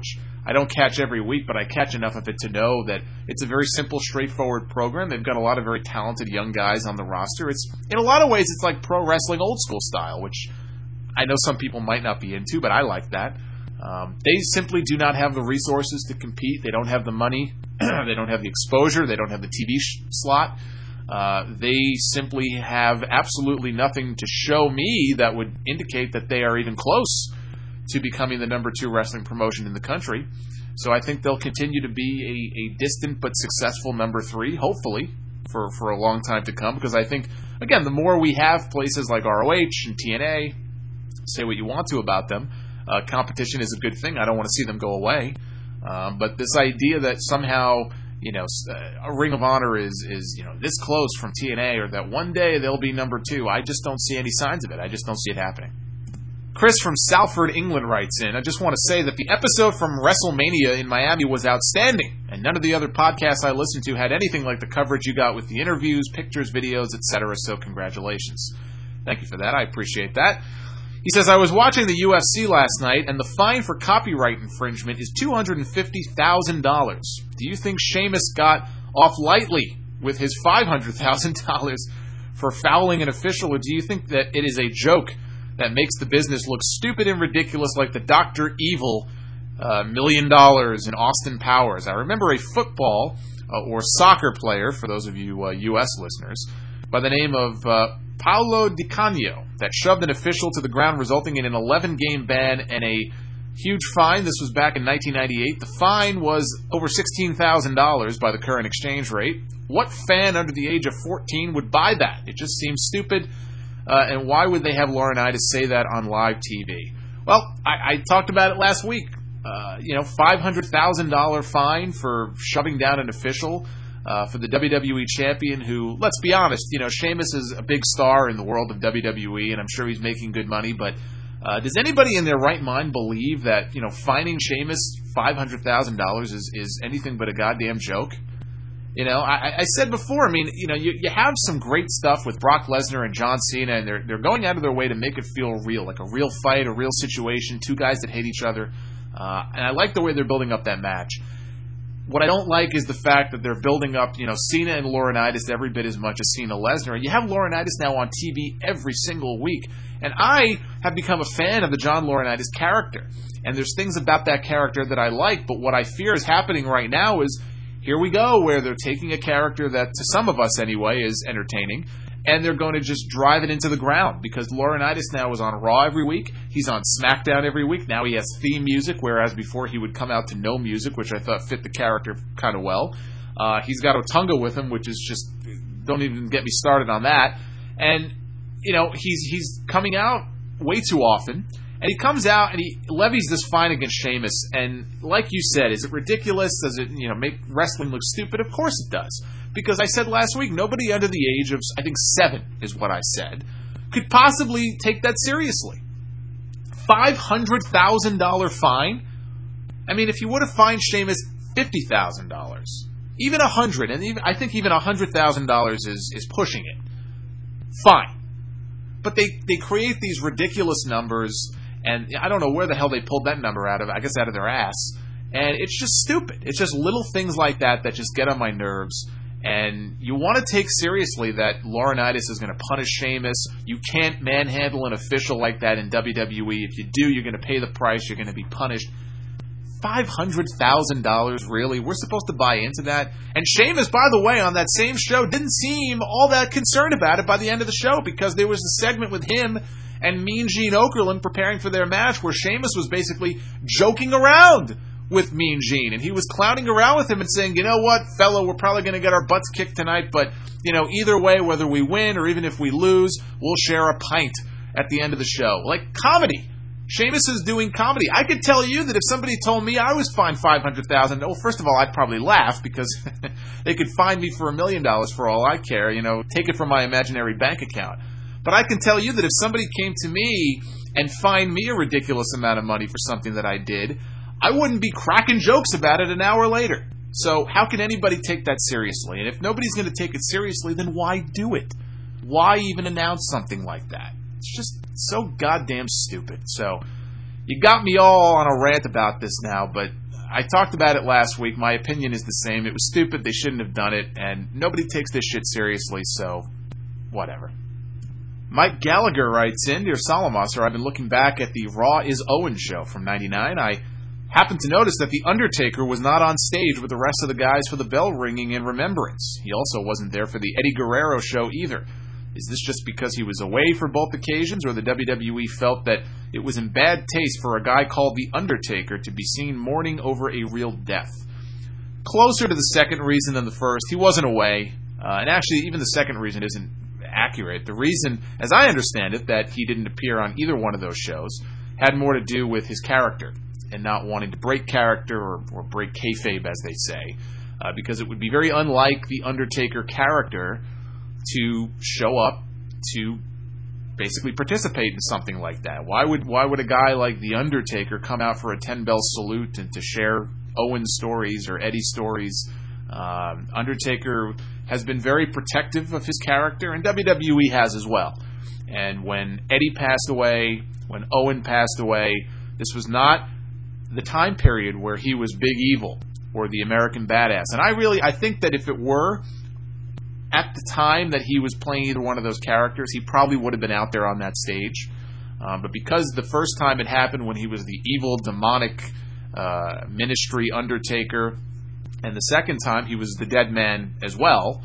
I don't catch every week, but I catch enough of it to know that it's a very simple, straightforward program. They've got a lot of very talented young guys on the roster. It's in a lot of ways, it's like pro wrestling old school style, which I know some people might not be into, but I like that. They simply do not have the resources to compete. They don't have the money. They don't have the exposure. They don't have the TV slot. They simply have absolutely nothing to show me that would indicate that they are even close to becoming the number 2 wrestling promotion in the country. So I think they'll continue to be a distant but successful number 3, hopefully, for a long time to come. Because I think, again, the more we have places like ROH and TNA, say what you want to about them, competition is a good thing. I don't want to see them go away. But this idea that somehow, a Ring of Honor is this close from TNA, or that one day they'll be number 2, I just don't see any signs of it. I just don't see it happening. Chris from Salford, England writes in, I just want to say that the episode from WrestleMania in Miami was outstanding, and none of the other podcasts I listened to had anything like the coverage you got with the interviews, pictures, videos, etc., so congratulations. Thank you for that. I appreciate that. He says, I was watching the UFC last night, and the fine for copyright infringement is $250,000. Do you think Sheamus got off lightly with his $500,000 for fouling an official, or do you think that it is a joke that makes the business look stupid and ridiculous like the Dr. Evil $1 million in Austin Powers? I remember a football or soccer player, for those of you U.S. listeners, by the name of Paolo Di Canio that shoved an official to the ground, resulting in an 11-game ban and a huge fine. This was back in 1998. The fine was over $16,000 by the current exchange rate. What fan under the age of 14 would buy that? It just seems stupid. And why would they have Laurinaitis say that on live TV? Well, I talked about it last week. $500,000 fine for shoving down an official for the WWE champion who, let's be honest, Sheamus is a big star in the world of WWE, and I'm sure he's making good money, but does anybody in their right mind believe that, fining Sheamus $500,000 is anything but a goddamn joke? I said before, you have some great stuff with Brock Lesnar and John Cena, and they're going out of their way to make it feel real, like a real fight, a real situation, 2 guys that hate each other, and I like the way they're building up that match. What I don't like is the fact that they're building up, Cena and Laurinaitis every bit as much as Cena Lesnar. And you have Laurinaitis now on TV every single week. And I have become a fan of the John Laurinaitis character. And there's things about that character that I like, but what I fear is happening right now is, here we go, where they're taking a character that, to some of us anyway, is entertaining, and they're going to just drive it into the ground, because Laurinaitis now is on Raw every week, he's on SmackDown every week, now he has theme music, whereas before he would come out to no music, which I thought fit the character kind of well. He's got Otunga with him, which is just, don't even get me started on that, and, he's coming out way too often, and he comes out and he levies this fine against Sheamus, and like you said, is it ridiculous? Does it, make wrestling look stupid? Of course it does. Because I said last week, nobody under the age of, I think 7 is what I said, could possibly take that seriously. $500,000 fine? If you would have fined Sheamus $50,000, even $100,000, and I think even $100,000 is pushing it, fine. But they create these ridiculous numbers, and I don't know where the hell they pulled that number out of. I guess out of their ass. And it's just stupid. It's just little things like that just get on my nerves. And you want to take seriously that Laurinaitis is going to punish Sheamus. You can't manhandle an official like that in WWE. If you do, you're going to pay the price. You're going to be punished. $500,000, really? We're supposed to buy into that? And Sheamus, by the way, on that same show, didn't seem all that concerned about it by the end of the show, because there was a segment with him and Mean Gene Okerlund preparing for their match where Sheamus was basically joking around with Mean Gene, and he was clowning around with him and saying, you know what, fella, we're probably going to get our butts kicked tonight, but, either way, whether we win or even if we lose, we'll share a pint at the end of the show. Like, comedy. Sheamus is doing comedy. I could tell you that if somebody told me I was fined $500,000, well, first of all, I'd probably laugh, because they could fine me for $1 million for all I care, take it from my imaginary bank account. But I can tell you that if somebody came to me and fined me a ridiculous amount of money for something that I did, I wouldn't be cracking jokes about it an hour later. So how can anybody take that seriously? And if nobody's going to take it seriously, then why do it? Why even announce something like that? It's just so goddamn stupid. So you got me all on a rant about this now, but I talked about it last week. My opinion is the same. It was stupid. They shouldn't have done it, and nobody takes this shit seriously, so whatever. Mike Gallagher writes in, Dear Solomonster, I've been looking back at the Raw is Owen show from 99. I happened to notice that The Undertaker was not on stage with the rest of the guys for the bell ringing in remembrance. He also wasn't there for the Eddie Guerrero show either. Is this just because he was away for both occasions, or the WWE felt that it was in bad taste for a guy called The Undertaker to be seen mourning over a real death? Closer to the second reason than the first. He wasn't away, and actually even the second reason isn't accurate. The reason, as I understand it, that he didn't appear on either one of those shows had more to do with his character and not wanting to break character or break kayfabe, as they say, because it would be very unlike The Undertaker character to show up to basically participate in something like that. Why would a guy like The Undertaker come out for a 10-bell salute and to share Owen stories or Eddie stories? Undertaker has been very protective of his character, and WWE has as well. And when Eddie passed away, when Owen passed away, this was not the time period where he was Big Evil or the American Badass. And I think that if it were at the time that he was playing either one of those characters, he probably would have been out there on that stage. But because the first time it happened when he was the evil, demonic ministry Undertaker, and the second time he was the dead man as well,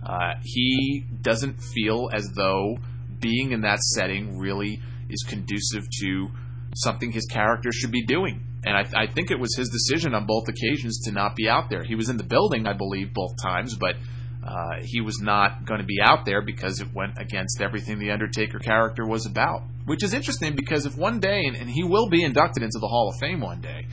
he doesn't feel as though being in that setting really is conducive to something his character should be doing. And I think it was his decision on both occasions to not be out there. He was in the building, I believe, both times, but he was not going to be out there because it went against everything the Undertaker character was about. Which is interesting because if one day, and he will be inducted into the Hall of Fame one day,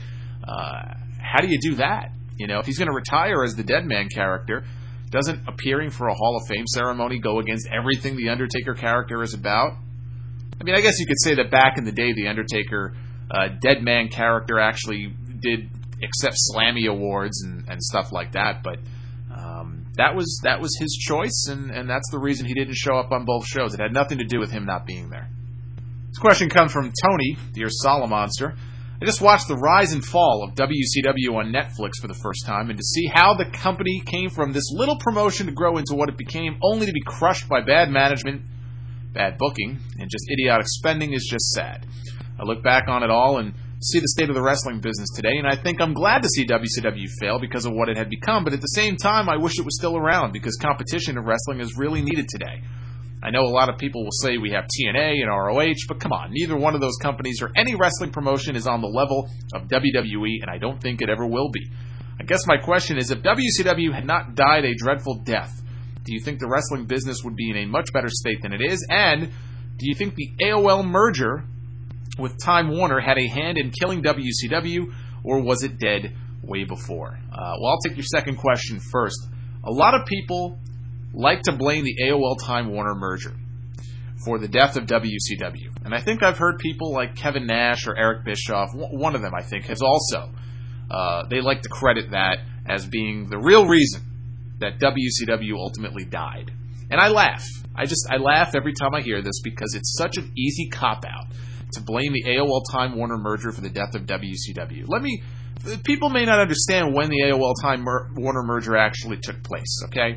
how do you do that? You know, if he's going to retire as the Dead Man character, doesn't appearing for a Hall of Fame ceremony go against everything the Undertaker character is about? I mean, I guess you could say that back in the day, the Undertaker Dead Man character actually did accept Slammy awards and stuff like that, but that was his choice, and that's the reason he didn't show up on both shows. It had nothing to do with him not being there. This question comes from Tony, Dear Solomonster. I just watched the rise and fall of WCW on Netflix for the first time, and to see how the company came from this little promotion to grow into what it became, only to be crushed by bad management, bad booking, and just idiotic spending is just sad. I look back on it all and see the state of the wrestling business today, and I think I'm glad to see WCW fail because of what it had become, but at the same time, I wish it was still around because competition in wrestling is really needed today. I know a lot of people will say we have TNA and ROH, but come on, neither one of those companies or any wrestling promotion is on the level of WWE, and I don't think it ever will be. I guess my question is, if WCW had not died a dreadful death, do you think the wrestling business would be in a much better state than it is? And do you think the AOL merger with Time Warner had a hand in killing WCW, or was it dead way before? Well, I'll take your second question first. A lot of people like to blame the AOL Time Warner merger for the death of WCW. And I think I've heard people like Kevin Nash or Eric Bischoff, one of them I think, has also, they like to credit that as being the real reason that WCW ultimately died. And I laugh. I laugh every time I hear this because it's such an easy cop-out to blame the AOL Time Warner merger for the death of WCW. People may not understand when the AOL Time Warner merger actually took place, okay?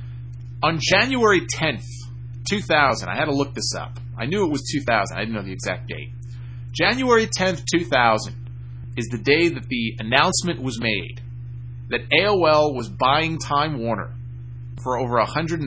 On January 10th, 2000, I had to look this up. I knew it was 2000. I didn't know the exact date. January 10th, 2000 is the day that the announcement was made that AOL was buying Time Warner for over $164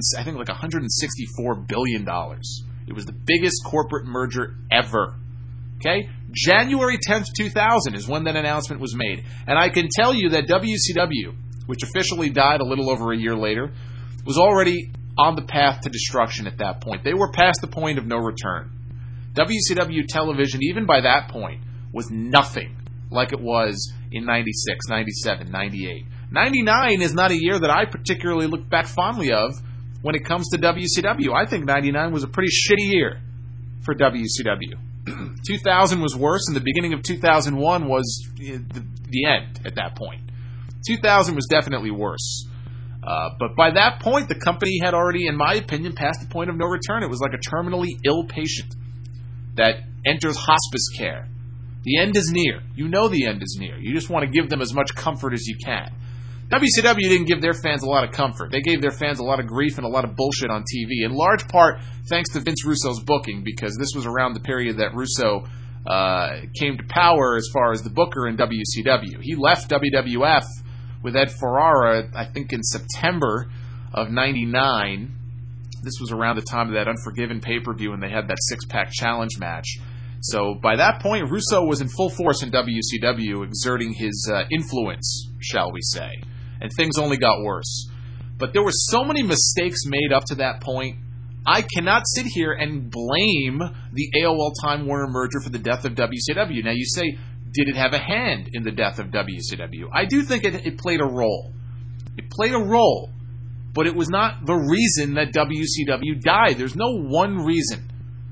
billion. It was the biggest corporate merger ever. Okay? January 10th, 2000 is when that announcement was made. And I can tell you that WCW, which officially died a little over a year later, was already on the path to destruction at that point. They were past the point of no return. WCW television, even by that point, was nothing like it was in 96, 97, 98. 99 is not a year that I particularly look back fondly of when it comes to WCW. I think 99 was a pretty shitty year for WCW. 2000 was worse, and the beginning of 2001 was the end at that point. 2000 was definitely worse. But by that point, the company had already, in my opinion, passed the point of no return. It was like a terminally ill patient that enters hospice care The end is near. You know the end is near. You just want to give them as much comfort as you can. WCW didn't give their fans a lot of comfort. They gave their fans a lot of grief and a lot of bullshit on TV, in large part thanks to Vince Russo's booking, because this was around the period that Russo came to power as far as the booker in WCW. He left WWF with Ed Ferrara, I think, in September of '99. This was around the time of that Unforgiven pay-per-view, and they had that six-pack challenge match. So by that point, Russo was in full force in WCW, exerting his influence, shall we say. And things only got worse. But there were so many mistakes made up to that point. I cannot sit here and blame the AOL Time Warner merger for the death of WCW. Now you say, did it have a hand in the death of WCW? I do think it played a role. It played a role. But it was not the reason that WCW died. There's no one reason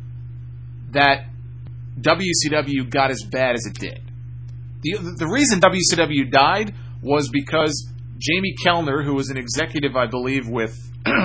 that WCW got as bad as it did. The reason WCW died was because Jamie Kellner, who was an executive, I believe, with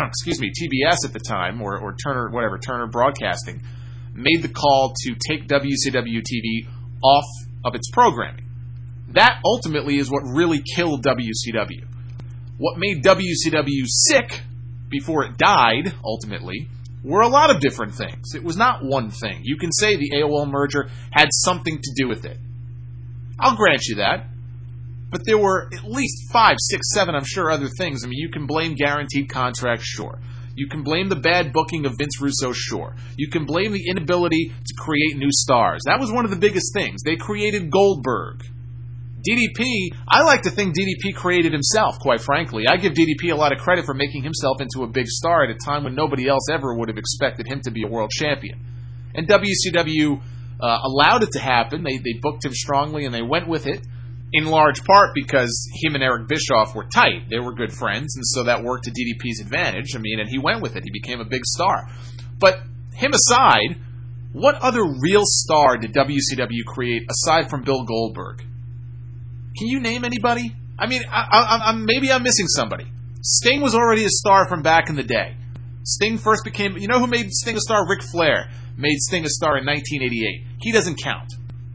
TBS at the time, or Turner Broadcasting, made the call to take WCW TV off of its programming. That ultimately is what really killed WCW. What made WCW sick before it died, ultimately, were a lot of different things. It was not one thing. You can say the AOL merger had something to do with it. I'll grant you that. But there were at least 5, 6, 7, I'm sure, other things. I mean, you can blame guaranteed contracts, sure. You can blame the bad booking of Vince Russo, sure. You can blame the inability to create new stars. That was one of the biggest things. They created Goldberg. DDP, I like to think DDP created himself, quite frankly. I give DDP a lot of credit for making himself into a big star at a time when nobody else ever would have expected him to be a world champion. And WCW allowed it to happen. They booked him strongly, and they went with it, in large part because him and Eric Bischoff were tight. They were good friends, and so that worked to DDP's advantage. I mean, and he went with it. He became a big star. But him aside, what other real star did WCW create aside from Bill Goldberg? Can you name anybody? I mean, maybe I'm missing somebody. Sting was already a star from back in the day. Sting first became... You know who made Sting a star? Ric Flair made Sting a star in 1988. He doesn't count.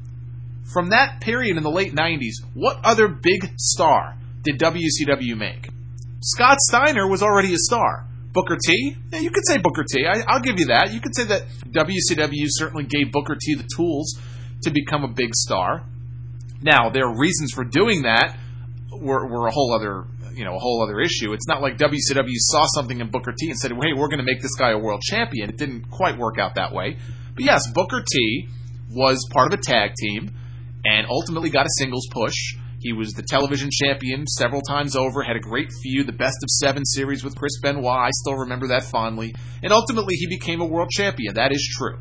From that period in the late 90s, what other big star did WCW make? Scott Steiner was already a star. Booker T? Yeah, you could say Booker T. I'll give you that. You could say that WCW certainly gave Booker T the tools to become a big star. Now, their reasons for doing that were a whole other issue. It's not like WCW saw something in Booker T and said, hey, we're going to make this guy a world champion. It didn't quite work out that way. But yes, Booker T was part of a tag team and ultimately got a singles push. He was the television champion several times over, had a great feud, the Best of 7 series with Chris Benoit. I still remember that fondly. And ultimately, he became a world champion. That is true.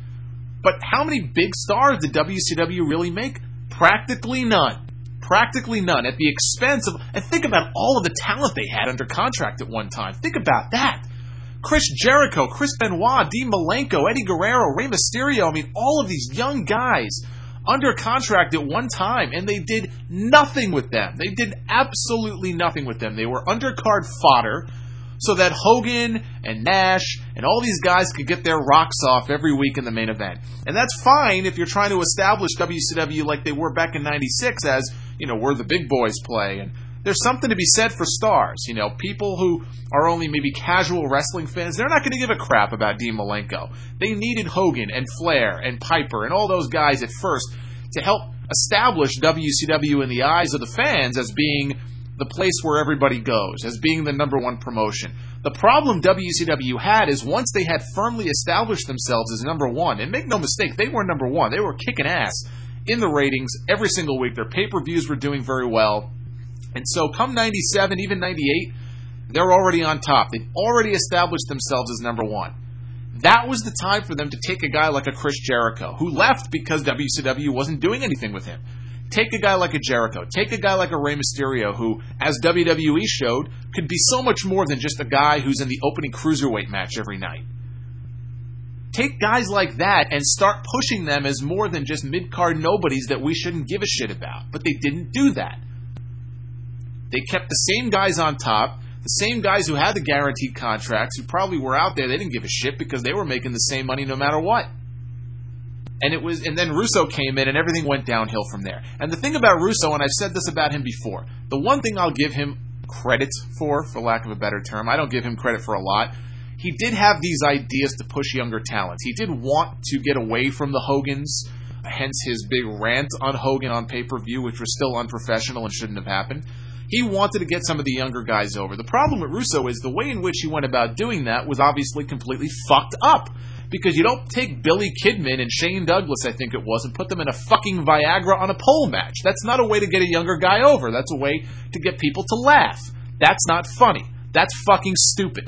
But how many big stars did WCW really make? Practically none. Practically none. At the expense of... And think about all of the talent they had under contract at one time. Think about that. Chris Jericho, Chris Benoit, Dean Malenko, Eddie Guerrero, Rey Mysterio. I mean, all of these young guys under contract at one time, and they did nothing with them. They did absolutely nothing with them. They were undercard fodder so that Hogan and Nash and all these guys could get their rocks off every week in the main event. And that's fine if you're trying to establish WCW like they were back in 96 as, where the big boys play. And there's something to be said for stars. People who are only maybe casual wrestling fans, they're not going to give a crap about Dean Malenko. They needed Hogan and Flair and Piper and all those guys at first to help establish WCW in the eyes of the fans as being the place where everybody goes, as being the number one promotion. The problem WCW had is once they had firmly established themselves as number one, and make no mistake, they were number one. They were kicking ass in the ratings every single week. Their pay-per-views were doing very well. And so come 97, even 98, they're already on top. They've already established themselves as number one. That was the time for them to take a guy like a Chris Jericho, who left because WCW wasn't doing anything with him. Take a guy like a Jericho. Take a guy like a Rey Mysterio, who, as WWE showed, could be so much more than just a guy who's in the opening cruiserweight match every night. Take guys like that and start pushing them as more than just mid-card nobodies that we shouldn't give a shit about. But they didn't do that. They kept the same guys on top, the same guys who had the guaranteed contracts, who probably were out there. They didn't give a shit because they were making the same money no matter what. And then Russo came in and everything went downhill from there. And the thing about Russo, and I've said this about him before, the one thing I'll give him credit for lack of a better term, I don't give him credit for a lot, he did have these ideas to push younger talents. He did want to get away from the Hogans, hence his big rant on Hogan on pay-per-view, which was still unprofessional and shouldn't have happened. He wanted to get some of the younger guys over. The problem with Russo is the way in which he went about doing that was obviously completely fucked up. Because you don't take Billy Kidman and Shane Douglas, I think it was, and put them in a fucking Viagra on a pole match. That's not a way to get a younger guy over. That's a way to get people to laugh. That's not funny. That's fucking stupid.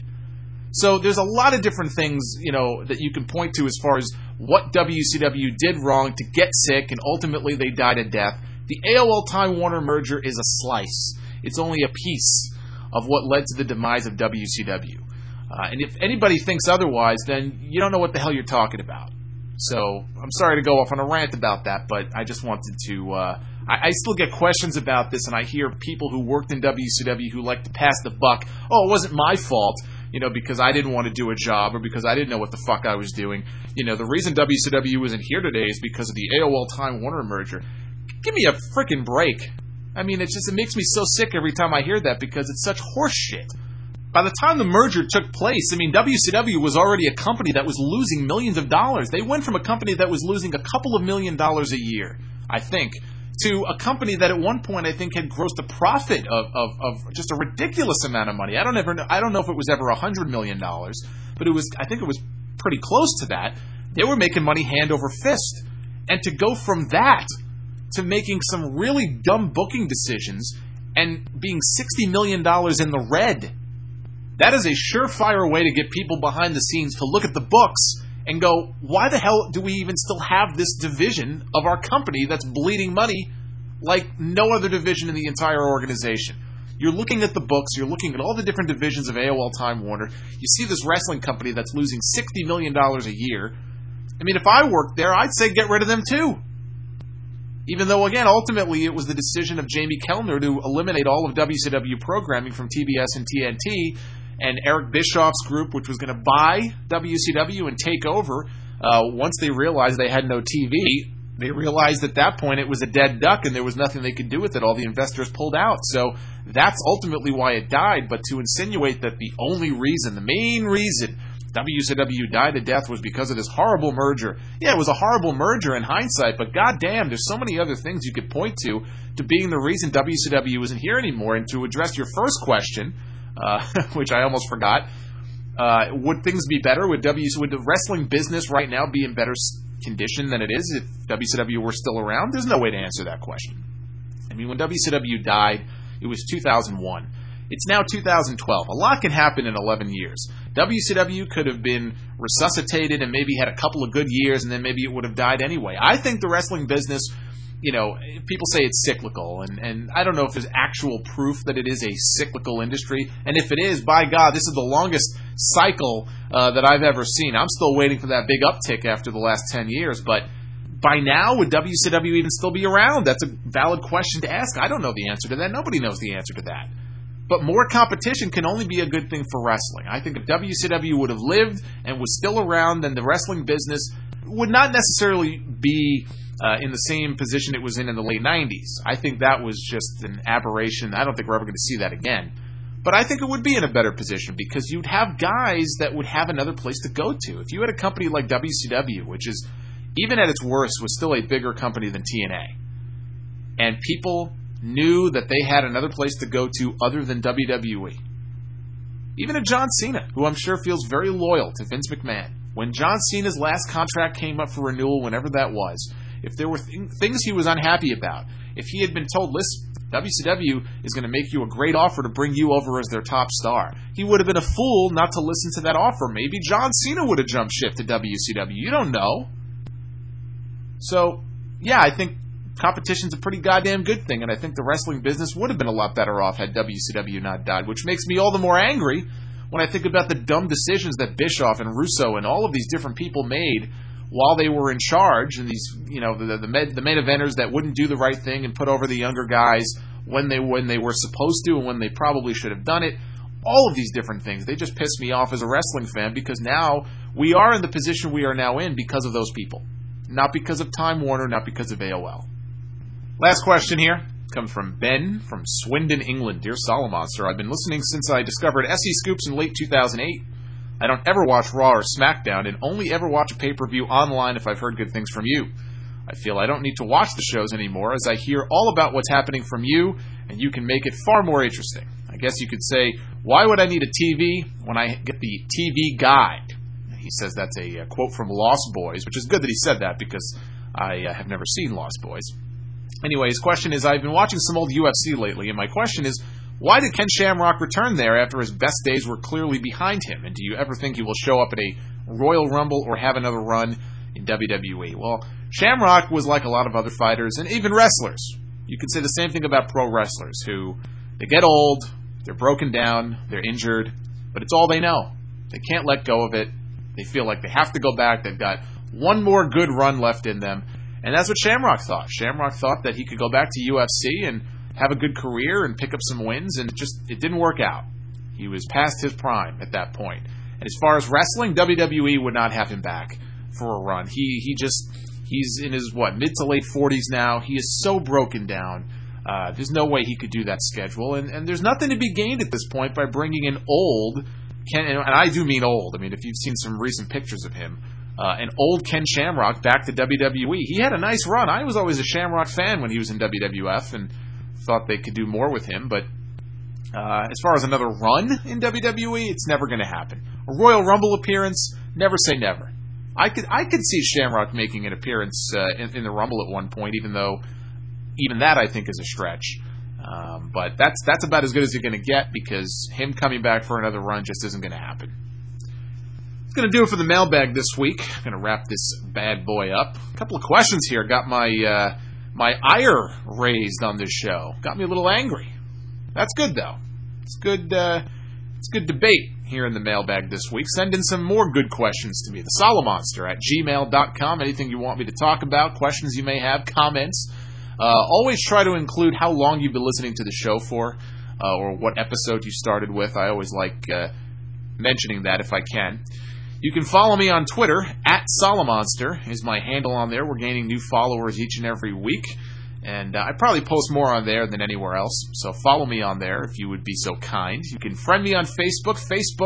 So there's a lot of different things, that you can point to as far as what WCW did wrong to get sick, and ultimately they died a death. The AOL Time Warner merger is a slice. It's only a piece of what led to the demise of WCW. And if anybody thinks otherwise, then you don't know what the hell you're talking about. So I'm sorry to go off on a rant about that, but I just wanted to... I still get questions about this, and I hear people who worked in WCW who like to pass the buck. Oh, it wasn't my fault, because I didn't want to do a job or because I didn't know what the fuck I was doing. The reason WCW isn't here today is because of the AOL Time Warner merger. Give me a freaking break. I mean, it makes me so sick every time I hear that because it's such horse shit. By the time the merger took place, WCW was already a company that was losing millions of dollars. They went from a company that was losing a couple of $1 million a year, I think, to a company that at one point I think had grossed a profit of just a ridiculous amount of money. I don't know if it was ever $100 million, but I think it was pretty close to that. They were making money hand over fist. And to go from that to making some really dumb booking decisions and being $60 million in the red, that is a surefire way to get people behind the scenes to look at the books and go, why the hell do we even still have this division of our company that's bleeding money like no other division in the entire organization? You're looking at the books, you're looking at all the different divisions of AOL Time Warner, you see this wrestling company that's losing $60 million a year. If I worked there, I'd say get rid of them too. Even though, again, ultimately it was the decision of Jamie Kellner to eliminate all of WCW programming from TBS and TNT, and Eric Bischoff's group, which was going to buy WCW and take over, once they realized they had no TV, they realized at that point it was a dead duck and there was nothing they could do with it. All the investors pulled out. So that's ultimately why it died. But to insinuate that the main reason WCW died a death was because of this horrible merger. Yeah, it was a horrible merger in hindsight, but goddamn, there's so many other things you could point to being the reason WCW isn't here anymore. And to address your first question, which I almost forgot, would things be better? Would the wrestling business right now be in better condition than it is if WCW were still around? There's no way to answer that question. When WCW died, it was 2001. It's now 2012. A lot can happen in 11 years. WCW could have been resuscitated and maybe had a couple of good years, and then maybe it would have died anyway. I think the wrestling business, people say it's cyclical, and I don't know if there's actual proof that it is a cyclical industry. And if it is, by God, this is the longest cycle that I've ever seen. I'm still waiting for that big uptick after the last 10 years, but by now, would WCW even still be around? That's a valid question to ask. I don't know the answer to that. Nobody knows the answer to that. But more competition can only be a good thing for wrestling. I think if WCW would have lived and was still around, then the wrestling business would not necessarily be in the same position it was in the late 90s. I think that was just an aberration. I don't think we're ever going to see that again. But I think it would be in a better position because you'd have guys that would have another place to go to. If you had a company like WCW, which is, even at its worst, was still a bigger company than TNA, and people knew that they had another place to go to other than WWE. Even a John Cena, who I'm sure feels very loyal to Vince McMahon. When John Cena's last contract came up for renewal, whenever that was, if there were things he was unhappy about, if he had been told, listen, WCW is going to make you a great offer to bring you over as their top star, he would have been a fool not to listen to that offer. Maybe John Cena would have jumped ship to WCW. You don't know. So, yeah, I think competition's a pretty goddamn good thing, and I think the wrestling business would have been a lot better off had WCW not died, which makes me all the more angry when I think about the dumb decisions that Bischoff and Russo and all of these different people made while they were in charge, and these, the main eventers that wouldn't do the right thing and put over the younger guys when they were supposed to and when they probably should have done it. All of these different things, they just piss me off as a wrestling fan because now we are in the position we are now in because of those people. not because of Time Warner, not because of AOL. Last question here comes from Ben from Swindon, England. Dear Solomonster, I've been listening since I discovered SE Scoops in late 2008. I don't ever watch Raw or SmackDown and only ever watch a pay-per-view online if I've heard good things from you. I feel I don't need to watch the shows anymore as I hear all about what's happening from you, and you can make it far more interesting. I guess you could say, why would I need a TV when I get the TV Guide? He says that's a quote from Lost Boys, which is good that he said that because I have never seen Lost Boys. Anyway, his question is, I've been watching some old UFC lately, and my question is, why did Ken Shamrock return there after his best days were clearly behind him? And do you ever think he will show up at a Royal Rumble or have another run in WWE? Well, Shamrock was like a lot of other fighters and even wrestlers. You could say the same thing about pro wrestlers who, they get old, they're broken down, they're injured, but it's all they know. They can't let go of it. They feel like they have to go back. They've got one more good run left in them. And that's what Shamrock thought. Shamrock thought that he could go back to UFC and have a good career and pick up some wins, and it didn't work out. He was past his prime at that point. And as far as wrestling, WWE would not have him back for a run. He's in his, mid to late 40s now. He is so broken down. There's no way he could do that schedule. And there's nothing to be gained at this point by bringing in old Ken, and I do mean old. I mean, if you've seen some recent pictures of him, an old Ken Shamrock back to WWE. He had a nice run. I was always a Shamrock fan when he was in WWF and thought they could do more with him. But as far as another run in WWE, it's never going to happen. A Royal Rumble appearance, never say never. I could see Shamrock making an appearance in the Rumble at one point, even though even that I think is a stretch. But that's about as good as you're going to get because him coming back for another run just isn't going to happen. That's going to do it for the mailbag this week. I'm going to wrap this bad boy up. A couple of questions here. Got my my ire raised on this show. Got me a little angry. That's good, though. It's good debate here in the mailbag this week. Send in some more good questions to me. The Solomonster at gmail.com. Anything you want me to talk about, questions you may have, comments. Always try to include how long you've been listening to the show for, or what episode you started with. I always like mentioning that if I can. You can follow me on Twitter, at Solomonster is my handle on there. We're gaining new followers each and every week, and I probably post more on there than anywhere else, so follow me on there if you would be so kind. You can friend me on Facebook,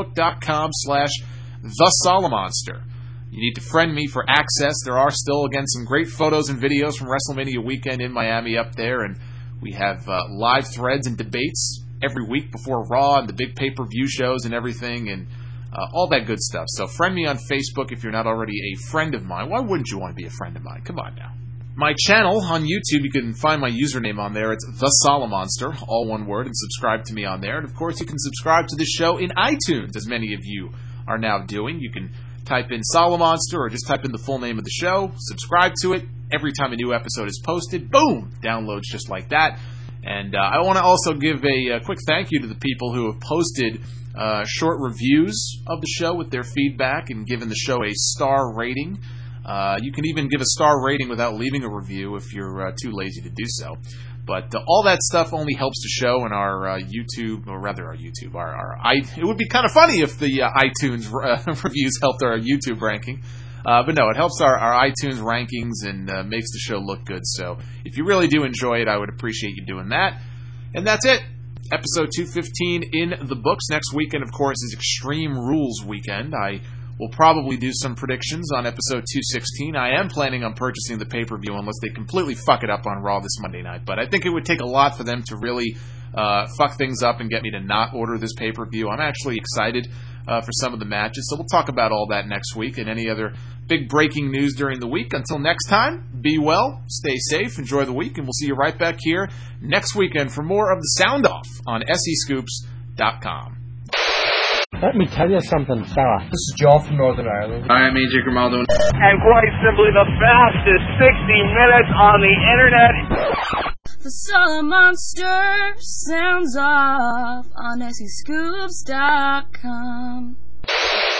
facebook.com/TheSolomonster. You need to friend me for access. There are still, again, some great photos and videos from WrestleMania weekend in Miami up there, and we have live threads and debates every week before Raw and the big pay-per-view shows and everything, and all that good stuff. So friend me on Facebook if you're not already a friend of mine. Why wouldn't you want to be a friend of mine? Come on now. My channel on YouTube, you can find my username on there. It's The Solomonster, all one word, and subscribe to me on there. And, of course, you can subscribe to this show in iTunes, as many of you are now doing. You can type in Solomonster or just type in the full name of the show, subscribe to it. Every time a new episode is posted, boom, downloads just like that. And I want to also give a quick thank you to the people who have posted short reviews of the show with their feedback and given the show a star rating. You can even give a star rating without leaving a review if you're too lazy to do so. But all that stuff only helps the show and our YouTube, or rather our YouTube. It would be kind of funny if the iTunes reviews helped our YouTube ranking. But no, it helps our iTunes rankings and makes the show look good. So if you really do enjoy it, I would appreciate you doing that. And that's it. Episode 215 in the books. Next weekend, of course, is Extreme Rules weekend. I will probably do some predictions on episode 216. I am planning on purchasing the pay-per-view unless they completely fuck it up on Raw this Monday night. But I think it would take a lot for them to really fuck things up and get me to not order this pay-per-view. I'm actually excited for some of the matches. So we'll talk about all that next week and any other big breaking news during the week. Until next time, be well, stay safe, enjoy the week, and we'll see you right back here next weekend for more of the Sound Off on SEScoops.com. Let me tell you something, fella. This is Joe from Northern Ireland. Hi, I'm AJ Grimaldo. And quite simply the fastest 60 minutes on the internet. The Solomonster sounds off on SEScoops.com.